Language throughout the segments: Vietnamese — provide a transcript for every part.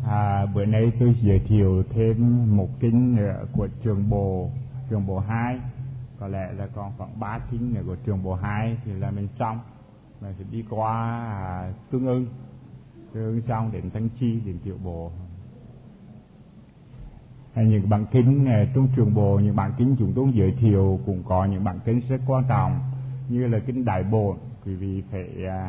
Bữa nay tôi giới thiệu thêm một kinh nữa của trường bộ 2. Có lẽ là còn khoảng 3 kinh nữa của trường bộ 2 thì là mình xong. Mình sẽ đi qua tương ưng xong đến Tăng Chi, đến tiểu bộ. Những bản kinh trong trường bộ, những bản kinh chúng tôi giới thiệu cũng có những bản kinh rất quan trọng, như là kinh Đại Bổn. Quý vị phải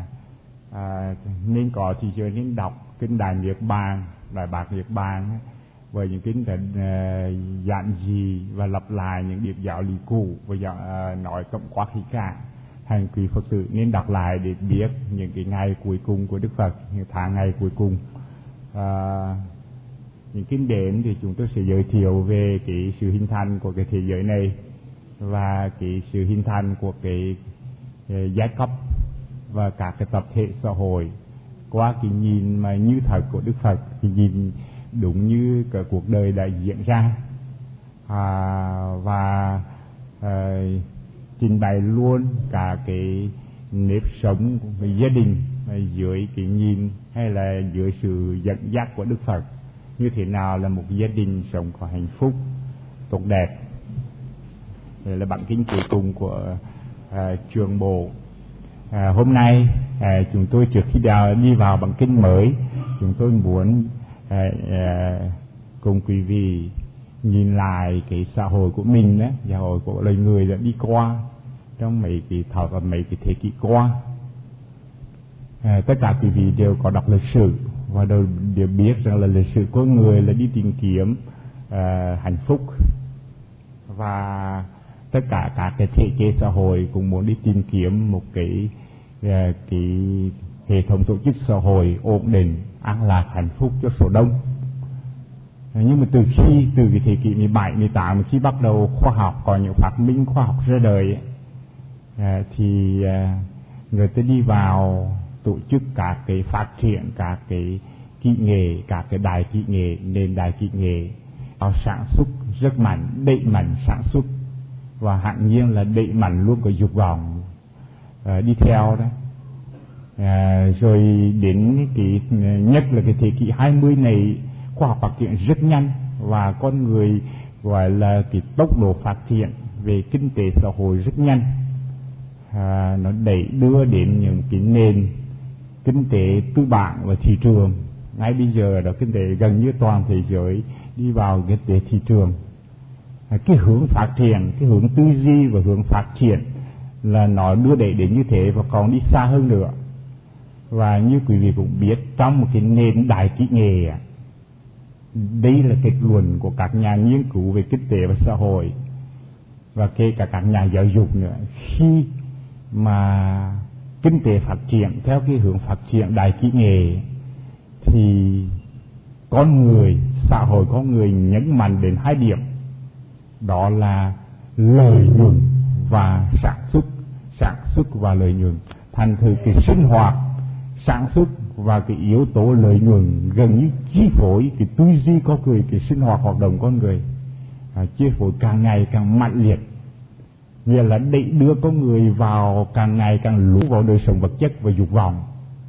nên có thì giờ nên đọc kinh Đại Niết Bàn, Đại Bát Niết Bàn, với những kinh giản dị và lặp lại những điệp giáo lý cũ và nói tổng quát khí cả. Hành quý Phật tử nên đọc lại để biết những cái ngày cuối cùng của Đức Phật, những tháng ngày cuối cùng. Những kinh đến thì chúng tôi sẽ giới thiệu về cái sự hình thành của cái thế giới này và cái sự hình thành của cái giai cấp và các cái tập thể xã hội qua cái nhìn mà như thật của Đức Phật, cái nhìn đúng như cái cuộc đời đã diễn ra, và trình bày luôn cả cái nếp sống của gia đình dưới cái nhìn hay là dưới sự dẫn dắt của Đức Phật, như thế nào là một gia đình sống có hạnh phúc tốt đẹp. Đây là bản kinh cuối cùng của trường bộ. Hôm nay chúng tôi trước khi đi vào bản kinh mới, chúng tôi muốn cùng quý vị nhìn lại cái xã hội của mình đó, xã hội của loài người đã đi qua trong mấy cái thế kỷ qua. Tất cả quý vị đều có đọc lịch sử và đều biết rằng là lịch sử của người là đi tìm kiếm hạnh phúc, và tất cả các cái thể chế xã hội cũng muốn đi tìm kiếm một cái hệ thống tổ chức xã hội ổn định, an lạc, hạnh phúc cho số đông. Nhưng mà từ cái thế kỷ 17, 18 khi bắt đầu khoa học có những phát minh khoa học ra đời thì người ta đi vào tổ chức các cái phát triển các cái kỹ nghệ, các cái đài kỹ nghệ, nền đài kỹ nghệ, họ sản xuất rất mạnh, đẩy mạnh sản xuất, và hẳn nhiên là đẩy mạnh luôn cái dục vọng đi theo đó. Rồi đến cái nhất là cái thế kỷ 20 này, khoa học phát triển rất nhanh và con người gọi là cái tốc độ phát triển về kinh tế xã hội rất nhanh. Nó đưa đến những cái nền kinh tế tư bản và thị trường. Ngay bây giờ đó kinh tế gần như toàn thế giới đi vào kinh tế thị trường. Cái hướng phát triển, cái hướng tư duy và hướng phát triển là nó đưa đẩy đến như thế và còn đi xa hơn nữa. Và như quý vị cũng biết, trong một cái nền đại kỹ nghệ, đây là kết luận của các nhà nghiên cứu về kinh tế và xã hội và kể cả các nhà giáo dục nữa. Khi mà kinh tế phát triển theo cái hướng phát triển đại kỹ nghệ thì con người, xã hội con người nhấn mạnh đến hai điểm, đó là lợi nhuận và sản xuất và lợi nhuận. Thành thử cái sinh hoạt sản xuất và cái yếu tố lợi nhuận gần như chi phối cái tư duy con người, cái sinh hoạt hoạt động con người, chi phối càng ngày càng mạnh liệt, nghĩa là đẩy đưa con người vào càng ngày càng lún vào đời sống vật chất và dục vọng,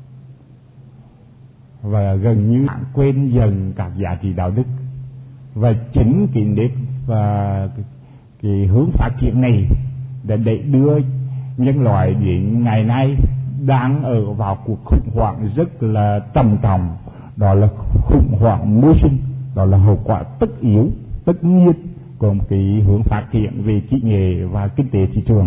và gần như quên dần các giá trị đạo đức. Và chính cái nếp và cái hướng phát triển này đã đẩy đưa nhân loại đến ngày nay đang ở vào cuộc khủng hoảng rất là trầm trọng, đó là khủng hoảng môi sinh, đó là hậu quả tất yếu, tất nhiên của một cái hướng phát triển về kỹ nghệ và kinh tế thị trường.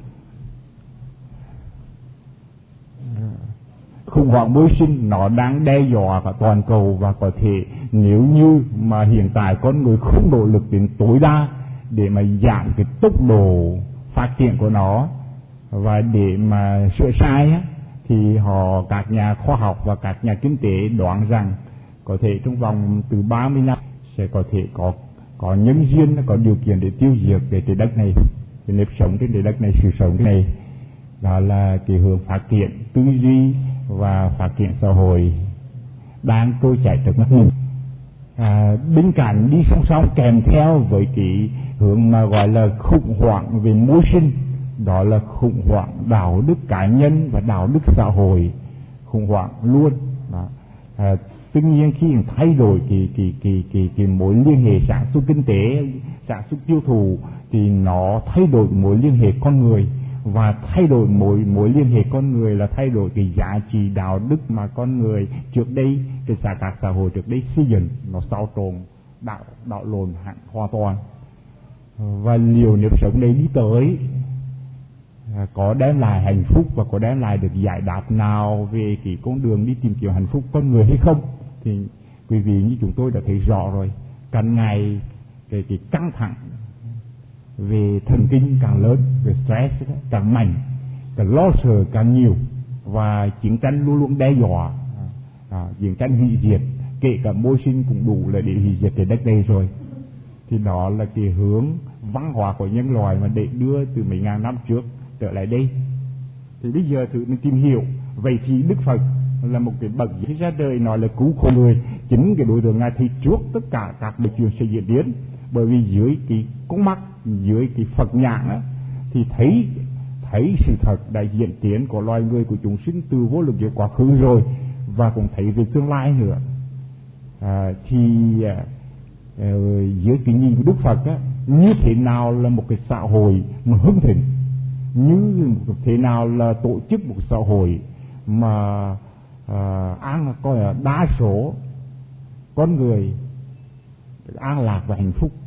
Khủng hoảng môi sinh nó đang đe dọa cả toàn cầu, và có thể nếu như mà hiện tại con người không nỗ lực đến tối đa để mà giảm cái tốc độ phát triển của nó và để mà sửa sai á, thì các nhà khoa học và các nhà kinh tế đoán rằng có thể trong vòng từ 30 năm sẽ có thể có nhân duyên, có điều kiện để tiêu diệt cái trái đất này, cái nếp sống trên trái đất này, sự sống cái này. Đó là cái hướng phát triển tư duy và phát triển xã hội đang trôi chảy trước mắt mình. Bên cạnh đi song song kèm theo với cái hướng mà gọi là khủng hoảng về môi sinh, đó là khủng hoảng đạo đức cá nhân và đạo đức xã hội, khủng hoảng luôn. Tất nhiên khi thay đổi cái mối liên hệ sản xuất kinh tế, sản xuất tiêu thụ thì nó thay đổi mối liên hệ con người, và thay đổi mối liên hệ con người là thay đổi cái giá trị đạo đức mà con người trước đây, các xã hội trước đây xây dựng, nó xáo trộn, đảo lộn hoàn toàn. Và liệu nếp sống đấy đi tới có đem lại hạnh phúc và có đem lại được giải đáp nào về cái con đường đi tìm kiếm hạnh phúc con người hay không, thì quý vị như chúng tôi đã thấy rõ rồi. Càng ngày cái căng thẳng về thần kinh càng lớn, về stress càng mạnh, cái lo sợ càng nhiều, và chiến tranh luôn luôn đe dọa, chiến tranh hủy diệt, kể cả môi sinh cũng đủ là để hủy diệt cái đất này rồi. Thì đó là cái hướng văn hóa của nhân loại mà để đưa từ mấy ngàn năm trước trở lại đây. Thì bây giờ thử mình tìm hiểu, vậy thì Đức Phật là một cái bậc ra đời nói là cứu khổ người, chính cái đối tượng Ngài thì trước tất cả các điều chuyện sẽ diễn biến, bởi vì dưới cái con mắt, dưới cái Phật nhãn á, thì thấy sự thật đã diễn tiến của loài người, của chúng sinh từ vô lượng kiếp quá khứ rồi, và cũng thấy về tương lai nữa. Dưới cái nhìn của Đức Phật á, như thế nào là một cái xã hội mà hưng thịnh, như thế nào là tổ chức một xã hội mà coi là đa số con người an lạc và hạnh phúc.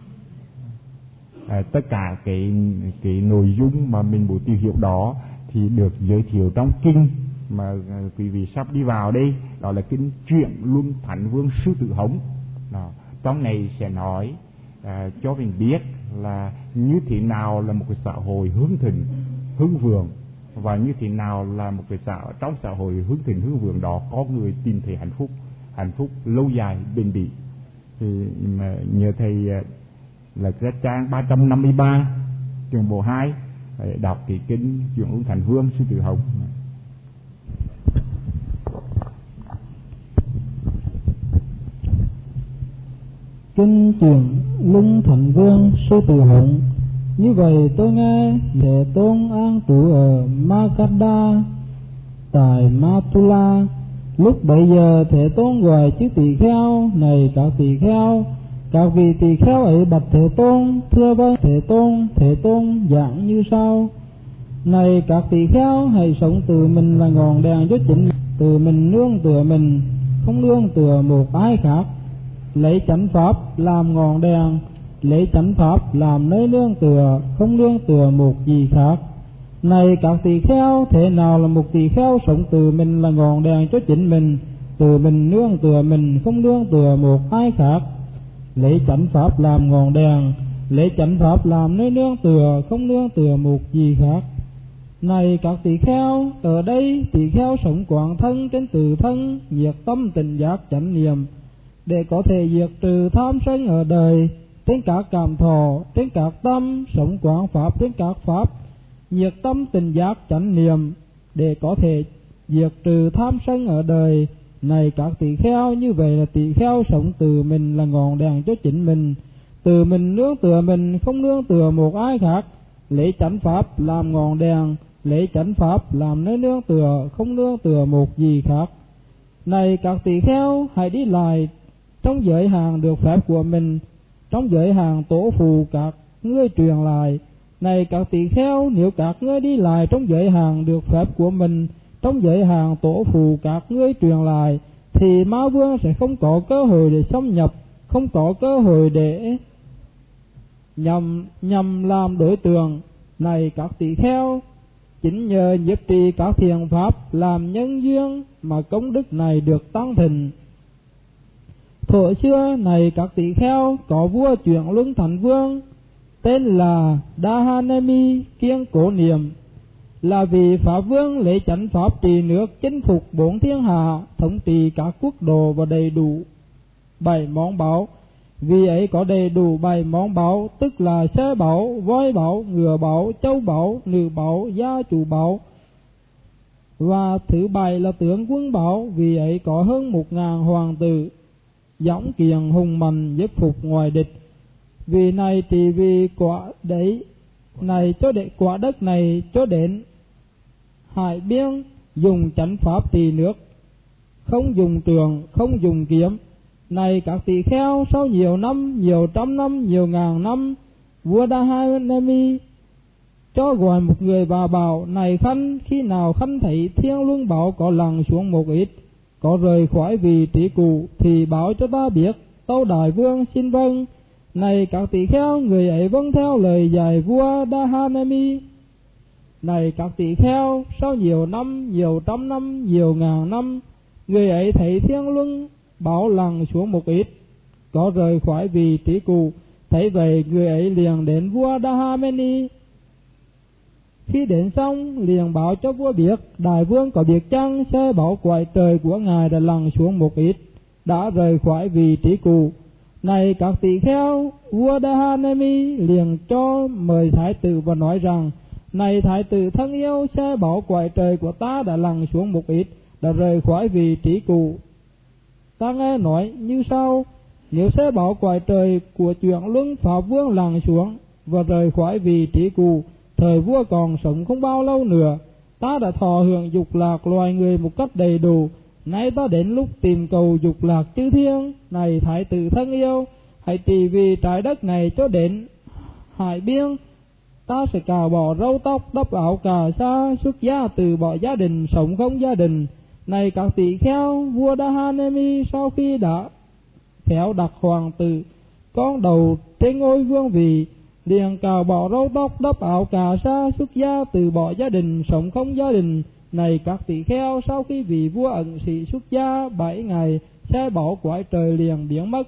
Tất cả cái nội dung mà mình muốn tìm hiểu đó thì được giới thiệu trong kinh mà quý vị sắp đi vào đây, đó là kinh Chuyện Luân Thánh Vương Sư Tử Hống. Trong này sẽ nói cho mình biết là như thế nào là một cái xã hội hướng thịnh, hướng vượng, và như thế nào là một cái trong xã hội hướng thịnh hướng vượng đó có người tìm thấy hạnh phúc lâu dài bền bỉ. Thì nhờ thầy là cái trang 353 trường bộ 2 để đọc cái kinh Chuyện Luân Thánh Vương Sư Tử Hống. Kinh Chuyện Luân Thánh Vương Sư Tử Hống. Như vậy tôi nghe Thế Tôn an trú ở Magadha tại Mathura. Lúc bấy giờ Thế Tôn gọi chư tỳ kheo: này các tỳ kheo. Các vị tỳ kheo ấy bạch Thế Tôn: thưa vâng Thế Tôn. Thế Tôn giảng như sau: này các tỳ kheo, hãy sống từ mình là ngọn đèn cho chính, từ mình nương tựa mình, không nương tựa một ai khác. Lấy chánh pháp làm ngọn đèn, lấy chánh pháp làm nơi nương tựa, không nương tựa một gì khác. Này các tỳ kheo, thế nào là một tỳ kheo sống từ mình là ngọn đèn cho chính mình, từ mình nương tựa mình, không nương tựa một ai khác. Lấy chánh pháp làm ngọn đèn, lấy chánh pháp làm nơi nương tựa, không nương tựa một gì khác. Này các tỳ kheo, ở đây tỳ kheo sống quán thân trên từ thân, nhiệt tâm tình giác chánh niệm, để có thể diệt trừ tham sân ở đời, trên các cảm thọ, trên các tâm, sống quán pháp trên các pháp, nhiệt tâm tình giác chánh niệm, để có thể diệt trừ tham sân ở đời. Này các tỳ kheo, như vậy là tỳ kheo sống từ mình là ngọn đèn cho chính mình, từ mình nương tựa mình, không nương tựa một ai khác. Lấy chánh pháp làm ngọn đèn, lấy chánh pháp làm nơi nương tựa, không nương tựa một gì khác. Này các tỳ kheo, hãy đi lại trong giới hạn được phép của mình, trong giới hạn tổ phụ các ngươi truyền lại. Này các tỳ kheo, nếu các ngươi đi lại trong giới hạn được phép của mình, trong giới hạn tổ phụ các ngươi truyền lại, thì ma vương sẽ không có cơ hội để xâm nhập, không có cơ hội để nhằm làm đối tượng. Này các tỳ kheo, chính nhờ nhiếp trì các thiền pháp làm nhân duyên mà công đức này được tăng thịnh. Thuở xưa, này các tỳ kheo, có vua Chuyện Luân Thánh Vương tên là Dahanemi kiêng cổ niệm, là vì pháp vương lấy chánh pháp trị nước, chinh phục bốn thiên hạ, thống trị các quốc độ và đầy đủ 7 món báu. Vì ấy có đầy đủ 7 món báu, tức là xe báu, voi báu, ngựa báu, châu báu, nữ báu, gia chủ báu. Và thứ 7 là tướng quân báu. Vì ấy có hơn 1000 hoàng tử, dõng kiền hùng mạnh, giúp phục ngoài địch. Vì này thì vì quả đấy này cho để quả đất này cho đến hải biên, dùng chánh pháp trị nước, không dùng trường, không dùng kiếm. Này các tỳ kheo, sau nhiều năm, nhiều trăm năm, nhiều ngàn năm, vua Dahanemi cho gọi một người và bảo: này Khanh, khi nào Khanh thấy Thiên Luân Bảo có lặn xuống một ít, có rời khỏi vị trí cũ, thì báo cho ta biết. Tâu Đại Vương xin vâng. Này các tỳ kheo, người ấy vâng theo lời dạy vua Dahanemi. Này các tỳ kheo, sau nhiều năm, nhiều trăm năm, nhiều ngàn năm, người ấy thấy Thiên Luân Bảo lặn xuống một ít, có rời khỏi vị trí cũ. Thấy vậy, người ấy liền đến vua Dahanemi. Khi đến xong, liền báo cho vua biết: Đại Vương có biết chăng, xe bảo quại trời của ngài đã lặn xuống một ít, đã rời khỏi vị trí cũ. Này các tỳ kheo, vua Dahanemi liền cho mời thái tử và nói rằng: này thái tử thân yêu, xe bảo quại trời của ta đã lặn xuống một ít, đã rời khỏi vị trí cũ. Ta nghe nói như sau: nếu xe bảo quại trời của chuyện Luân Pháp Vương lặn xuống và rời khỏi vị trí cũ, thời vua còn sống không bao lâu nữa, ta đã thọ hưởng dục lạc loài người một cách đầy đủ. Nay ta đến lúc tìm cầu dục lạc chư thiên. Này thái tử thân yêu, hãy trì vì trái đất này cho đến hải biên. Ta sẽ cạo bỏ râu tóc, đắp áo cà sa, xuất gia, từ bỏ gia đình, sống không gia đình. Này các tỳ kheo, vua Dahanemi sau khi đã khéo đặt hoàng tử con đầu trên ngôi vương vị, liền cạo bỏ râu tóc, đắp áo cà sa, xuất gia, từ bỏ gia đình, sống không gia đình. Này các tỳ kheo, sau khi vị vua Ẩn Sĩ xuất gia 7 ngày, xe bảo quải trời liền biến mất.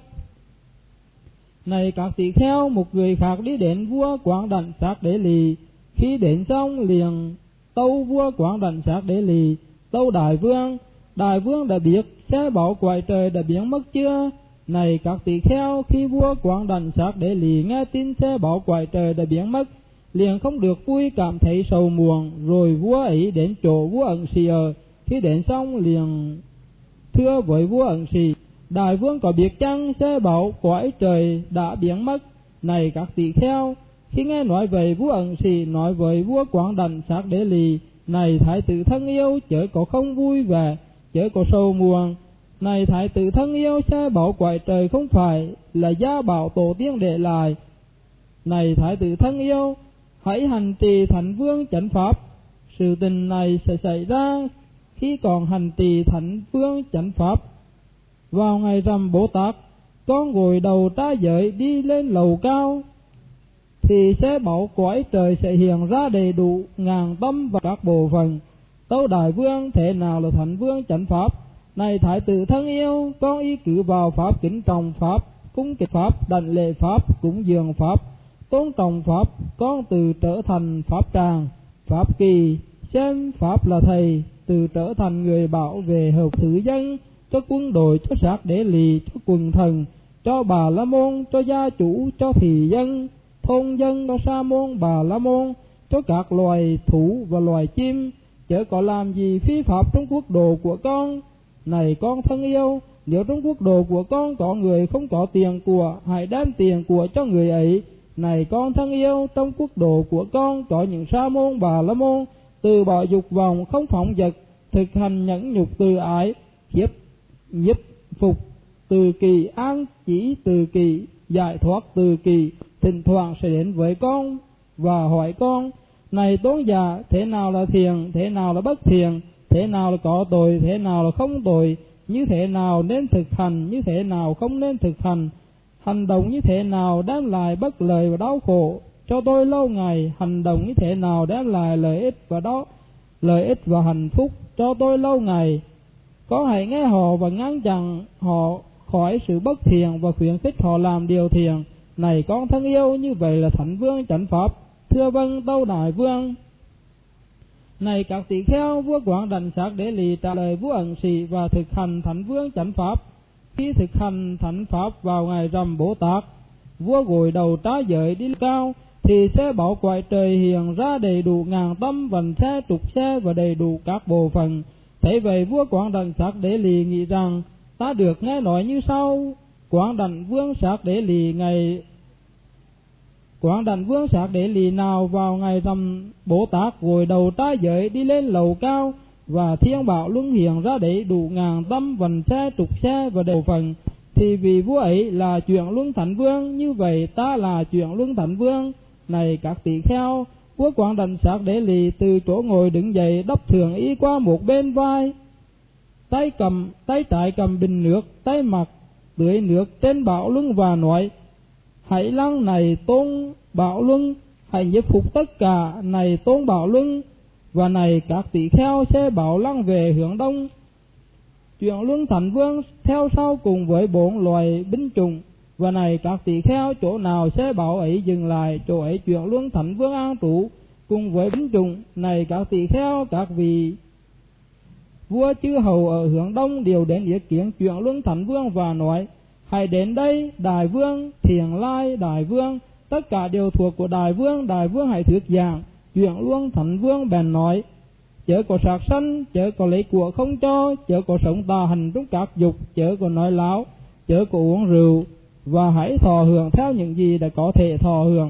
Này các tỳ kheo, một người khác đi đến vua Quảng Đảnh Sát Đế Lì. Khi đến xong, liền tâu vua Quảng Đảnh Sát Đế Lì: tâu Đại Vương, Đại Vương đã biết xe bảo quải trời đã biến mất chưa? Này các tỳ kheo, khi vua Quảng Đảnh Sát Đế Lì nghe tin xe bảo quải trời đã biến mất, liền không được vui, cảm thấy sầu muộn. Rồi vua ấy đến chỗ vua Ẩn Sĩ ở. Khi đến xong, liền thưa với vua Ẩn Sĩ: Đại Vương có biết chăng, xe bảo quải trời đã biến mất? Này các tỳ kheo, khi nghe nói vậy, vua Ẩn Sĩ nói với vua Quảng Đảnh Sát Đế Lì: này thái tử thân yêu, chớ có không vui vẻ, chớ có sầu muộn. Này thái tử thân yêu, xe bảo quải trời không phải là gia bảo tổ tiên để lại. Này thái tử thân yêu, hãy hành trì Thánh Vương chánh pháp. Sự tình này sẽ xảy ra khi còn hành trì Thánh Vương chánh pháp. Vào ngày rằm Bồ Tát, con gội đầu tra giới đi lên lầu cao, thì sẽ bảo quải trời sẽ hiện ra đầy đủ ngàn tâm và các bộ phận. Tâu Đại Vương, thế nào là Thánh Vương chánh pháp? Này thái tử thân yêu, con y cử vào pháp, kính trọng pháp, cung kính pháp, đảnh lễ pháp, cúng dường pháp, tôn trọng pháp. Con từ trở thành pháp tràng, pháp kỳ, xem pháp là thầy, từ trở thành người bảo vệ hợp thứ dân, cho quân đội, cho Sát Đế Lì, cho quần thần, cho Bà La Môn, cho gia chủ, cho thị dân, thôn dân, cho sa môn, Bà La Môn, cho các loài thú và loài chim. Chớ có làm gì phi pháp trong quốc độ của con. Này con thân yêu, nếu trong quốc độ của con có người không có tiền của, hãy đem tiền của cho người ấy. Này con thân yêu, trong quốc độ của con có những sa môn, Bà La Môn, từ bỏ dục vọng, không phóng dật, thực hành nhẫn nhục từ ái, nhiếp phục từ kỳ, an chỉ từ kỳ, giải thoát từ kỳ, thỉnh thoảng sẽ đến với con và hỏi con: này tôn giả, thế nào là thiện, thế nào là bất thiện, thế nào là có tội, thế nào là không tội, như thế nào nên thực hành, như thế nào không nên thực hành, hành động như thế nào đem lại bất lợi và đau khổ cho tôi lâu ngày, hành động như thế nào đem lại lợi ích và hạnh phúc cho tôi lâu ngày. Con hãy nghe họ và ngăn chặn họ khỏi sự bất thiện và khuyến khích họ làm điều thiện. Này con thân yêu, như vậy là Thánh Vương chánh pháp. Thưa vâng, tâu Đại Vương. Này các tỳ kheo, vua Quảng Đảnh Sát Đế Lì trả lời vua Ẩn Sĩ và thực hành Thánh Vương chánh pháp. Khi thực hành thánh pháp vào ngày rằm Bồ Tát, vua gội đầu trá giới đi cao, thì sẽ bảo quải trời hiện ra đầy đủ ngàn tâm, vành xe, trục xe và đầy đủ các bộ phận. Thế vậy vua Quảng Đảnh Sát Đế Lì nghĩ rằng: ta được nghe nói như sau: Quảng Đảnh Vương Sát Đế Lì nào vào ngày rằm Bồ Tát gội đầu trá giới đi lên lầu cao, và thiên bảo luân hiện ra đấy đủ ngàn tâm vần xe trục xe và đều phần, thì vì vua ấy là chuyển luân thánh vương, như vậy ta là chuyển luân thánh vương. Này các tỳ kheo, vua Quảng Đảnh Sát Đế Lì từ chỗ ngồi đứng dậy, đắp thường y qua một bên vai, tay trái cầm bình nước, tay mặt tưới nước trên Bảo Luân và nói: hãy lăng này Tôn Bảo Luân, hãy nhiếp phục tất cả này Tôn Bảo Luân, và này các tỳ kheo sẽ bảo lăng về hướng đông. Chuyển luân thánh vương theo sau cùng với 4 loài binh chủng, và này các tỳ kheo, chỗ nào sẽ bảo ấy dừng lại, chỗ ấy chuyển luân thánh vương an trú cùng với binh chủng. Này các tỳ kheo, các vị vua chư hầu ở hướng đông đều đến ý kiến chuyển luân thánh vương và nói: hãy đến đây đại vương, Thiền Lai đại vương, tất cả đều thuộc của đại vương hãy thuyết giảng. Chuyển luân thánh vương bèn nói: chớ có sát sanh, chớ có lấy của không cho, chớ có sống tà hành trong các dục, chớ có nói láo, chớ có uống rượu, và hãy thọ hưởng theo những gì đã có thể thọ hưởng.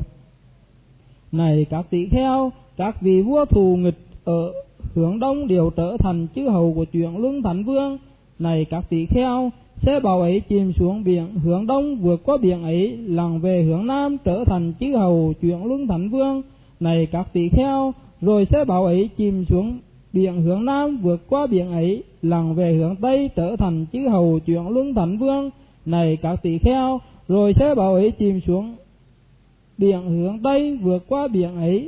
Này các tỳ kheo, các vị vua thù nghịch ở hướng đông đều trở thành chư hầu của chuyển luân thánh vương. Này các tỳ kheo, xe bảo ấy chìm xuống biển hướng đông, vượt qua biển ấy lặn về hướng nam, trở thành chư hầu chuyển luân thánh vương. Này các tỳ kheo, rồi xe bảo ấy chìm xuống biển hướng nam, vượt qua biển ấy lặn về hướng tây, trở thành chư hầu chuyển luân thánh vương. Này các tỳ kheo, rồi xe bảo ấy chìm xuống biển hướng tây, vượt qua biển ấy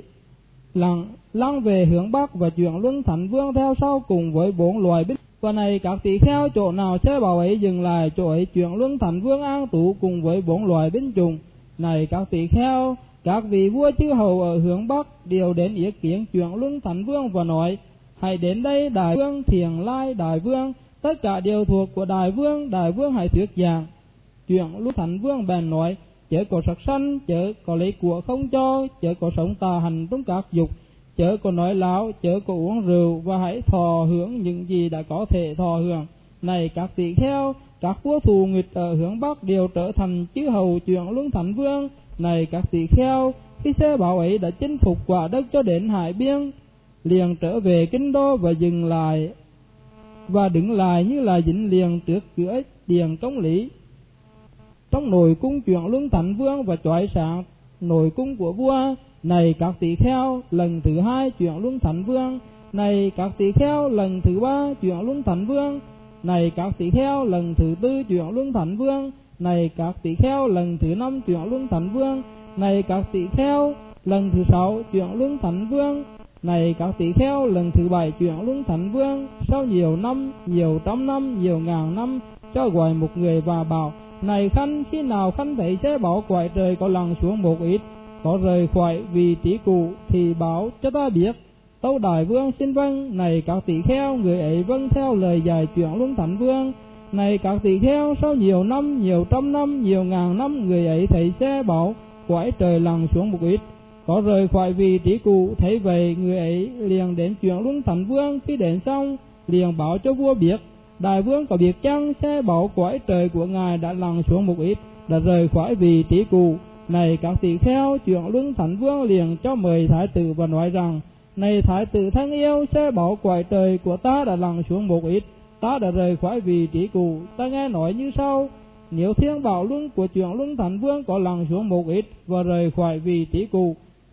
lặn về hướng bắc, và chuyển luân thánh vương theo sau cùng với 4 loài binh. Và này các tỳ kheo, chỗ nào xe bảo ấy dừng lại, chỗ ấy chuyển luân thánh vương an trú cùng với 4 loài binh chủng. Này các tỳ kheo, các vị vua chư hầu ở hướng bắc đều đến ý kiến chuyển luân thánh vương và nói: hãy đến đây đại vương, Thiền Lai đại vương, tất cả đều thuộc của đại vương hãy thuyết giảng. Chuyển luân thánh vương bèn nói: chớ có sát sanh, chớ có lấy của không cho, chớ có sống tà hành trong các dục, chớ có nói láo, chớ có uống rượu, và hãy thọ hưởng những gì đã có thể thọ hưởng. Này các tỳ kheo, các vua thù nghịch ở hướng bắc đều trở thành chư hầu chuyển luân thánh vương. Này các tỳ kheo, khi xe bảo ấy đã chinh phục quả đất cho đến hải biên, liền trở về kinh đô và dừng lại và đứng lại như là dính liền trước cửa điện công lý. Trong nội cung chuyển luân thánh vương và chói sáng nội cung của vua. Này các tỳ kheo, lần thứ 2 chuyển luân thánh vương. Này các tỳ kheo, lần thứ 3 chuyển luân thánh vương. Này các tỳ kheo, lần thứ 4 chuyển luân thánh vương. Này các tỳ kheo, lần thứ 5 chuyển luân thánh vương. Này các tỳ kheo, lần thứ 6 chuyển luân thánh vương. Này các tỳ kheo, lần thứ 7 chuyển luân thánh vương. Sau nhiều năm, nhiều trăm năm, nhiều ngàn năm, cho gọi một người và bảo: này Khanh, khi nào Khanh thấy xe bảo quải trời có lăn xuống một ít, có rời khỏi vị trí cũ, thì báo cho ta biết. Tâu đại vương xin vâng. Này các tỳ kheo, người ấy vâng theo lời dạy chuyển luân thánh vương. Này các tỳ kheo, sau nhiều năm, nhiều trăm năm, nhiều ngàn năm, người ấy thấy xe bảo quải trời lăn xuống một ít, có rời khỏi vị trí cũ. Thấy vậy, người ấy liền đến chuyển luân thánh vương. Khi đến xong, liền báo cho vua biết: đại vương có biết chăng, xe bảo quải trời của ngài đã lăn xuống một ít, đã rời khỏi vị trí cũ. Này các tỳ kheo, chuyển luân thánh vương liền cho mời thái tử và nói rằng: này thái tử thân yêu, xe bảo quải trời của ta đã lăn xuống một ít, ta đã rời khỏi vị trí cũ. Ta nghe nói như sau: nếu thiên bảo luân của chuyển luân thánh vương có lăn xuống một ít và rời khỏi vị trí cũ,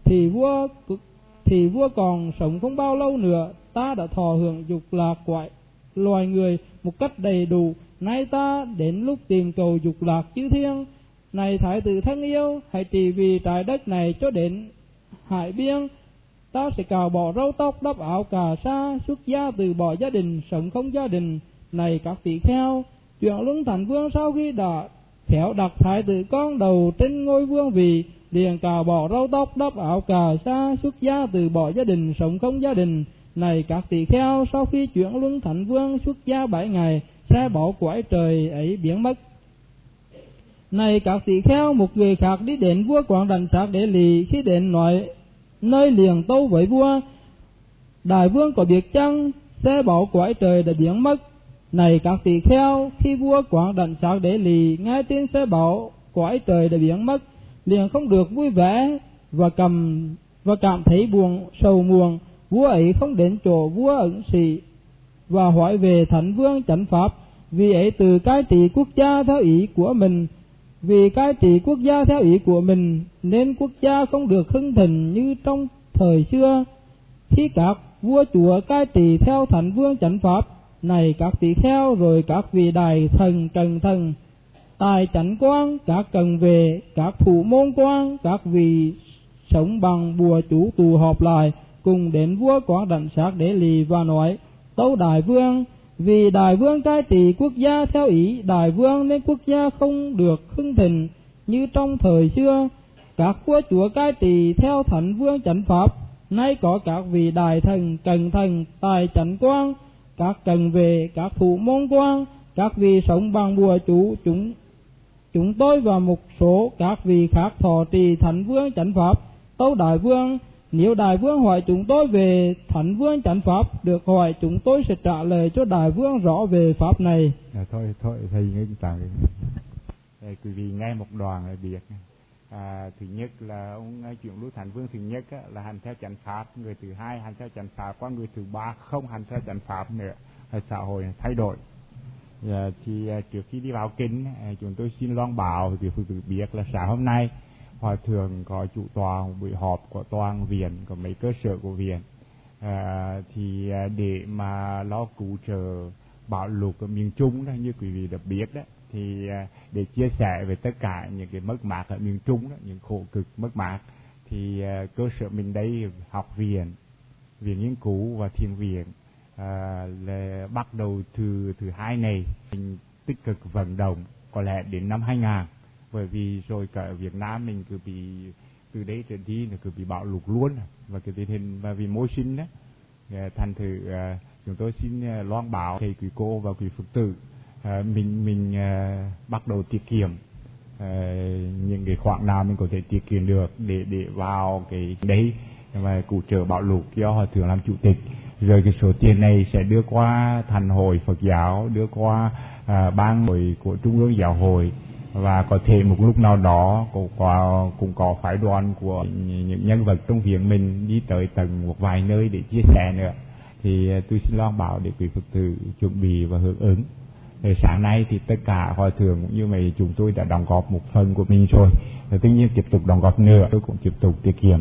thì vua còn sống không bao lâu nữa. Ta đã thọ hưởng dục lạc quải loài người một cách đầy đủ, nay ta đến lúc tìm cầu dục lạc chư thiên. Này thái tử thân yêu, hãy trị vì trái đất này cho đến hải biên. Ta sẽ cạo bỏ râu tóc, đắp áo cà sa, xuất gia từ bỏ gia đình, sống không gia đình. Này các tỳ kheo, chuyển luân thánh vương sau khi đã khéo đặt thái tử con đầu trên ngôi vương vị, liền cạo bỏ râu tóc, đắp áo cà sa, xuất gia từ bỏ gia đình, sống không gia đình. Này các tỳ kheo, sau khi chuyển luân thánh vương xuất gia 7 ngày, xe bảo quải trời ấy biến mất. Này các tỳ kheo, một người khác đi đến vua Quảng Đảnh Sát Đế Lì. Khi đến nói nơi liền tâu với vua: đại vương có biết chăng, xe bảo quải trời đã biến mất. Này các tỳ kheo, khi vua Quảng Đảnh Sát Đế Lì nghe tin xe bảo quải trời đã biến mất, liền không được vui vẻ và cảm thấy buồn sầu muộn. Vua ấy không đến chỗ vua ẩn sĩ và hỏi về Thánh Vương chánh pháp. Vì ấy từ cai trị quốc gia theo ý của mình. Vì cai trị quốc gia theo ý của mình nên quốc gia không được hưng thịnh như trong thời xưa. Khi các vua chúa cai trị theo Thánh Vương chánh pháp, này các tỷ kheo rồi các vị đại thần trần thần, tài chánh quan, các cần về, các thủ môn quan, các vị sống bằng bùa chú tụ họp lại, cùng đến vua quán đảnh sát để lì và nói: tâu đại vương, vì đại vương cai trị quốc gia theo ý đại vương nên quốc gia không được hưng thịnh như trong thời xưa. Các vua chúa cai trị theo Thánh Vương chánh pháp, nay có các vị đại thần cần thần tài chánh quan, các cần về, các thủ môn quan, các vị sống bằng bùa chú, chúng tôi và một số các vị khác thọ trì Thánh Vương chánh pháp. Tâu đại vương, nếu đại vương hỏi chúng tôi về Thánh Vương chánh pháp, được hỏi chúng tôi sẽ trả lời cho đại vương rõ về pháp này. Thôi thầy nghe tạm. Quý vị nghe một đoàn là biết. Thứ nhất là ông chuyện lưu Thánh Vương thứ nhất là hành theo chánh pháp, người thứ hai hành theo chánh pháp, qua người thứ ba không hành theo chánh pháp nữa, xã hội thay đổi. Thì trước khi đi vào kinh, chúng tôi xin loan báo thì quý vị biết là sáng hôm nay Hòa thượng có chủ tọa buổi họp của toàn viện, của mấy cơ sở của viện, thì để mà lo cứu trợ bão lụt ở miền Trung đó, như quý vị đã biết đó, thì để chia sẻ về tất cả những cái mất mát ở miền Trung đó, những khổ cực mất mát, thì cơ sở mình đây học viện nghiên cứu và thiền viện là bắt đầu từ thứ hai này mình tích cực vận động, có lẽ đến năm 2000, bởi vì rồi cả ở Việt Nam mình cứ bị từ đấy trở đi là cứ bị bão lụt luôn, và cái tình hình và vì môi sinh đó, thành thử chúng tôi xin loan báo thầy quý cô và quý Phật tử mình bắt đầu tiết kiệm những cái khoản nào mình có thể tiết kiệm được để vào cái đấy và cứu trợ bão lụt do Hòa thượng làm chủ tịch. Rồi cái số tiền này sẽ đưa qua Thành hội Phật giáo, đưa qua ban hội của Trung ương Giáo hội, và có thể một lúc nào đó cũng có phái đoàn của những nhân vật trong viện mình đi tới tận một vài nơi để chia sẻ nữa. Thì tôi xin loan báo để quý Phật tử chuẩn bị và hưởng ứng. Rồi sáng nay thì tất cả Hòa thượng cũng như vậy chúng tôi đã đóng góp một phần của mình rồi, và tất nhiên tiếp tục đóng góp nữa, tôi cũng tiếp tục tiết kiệm.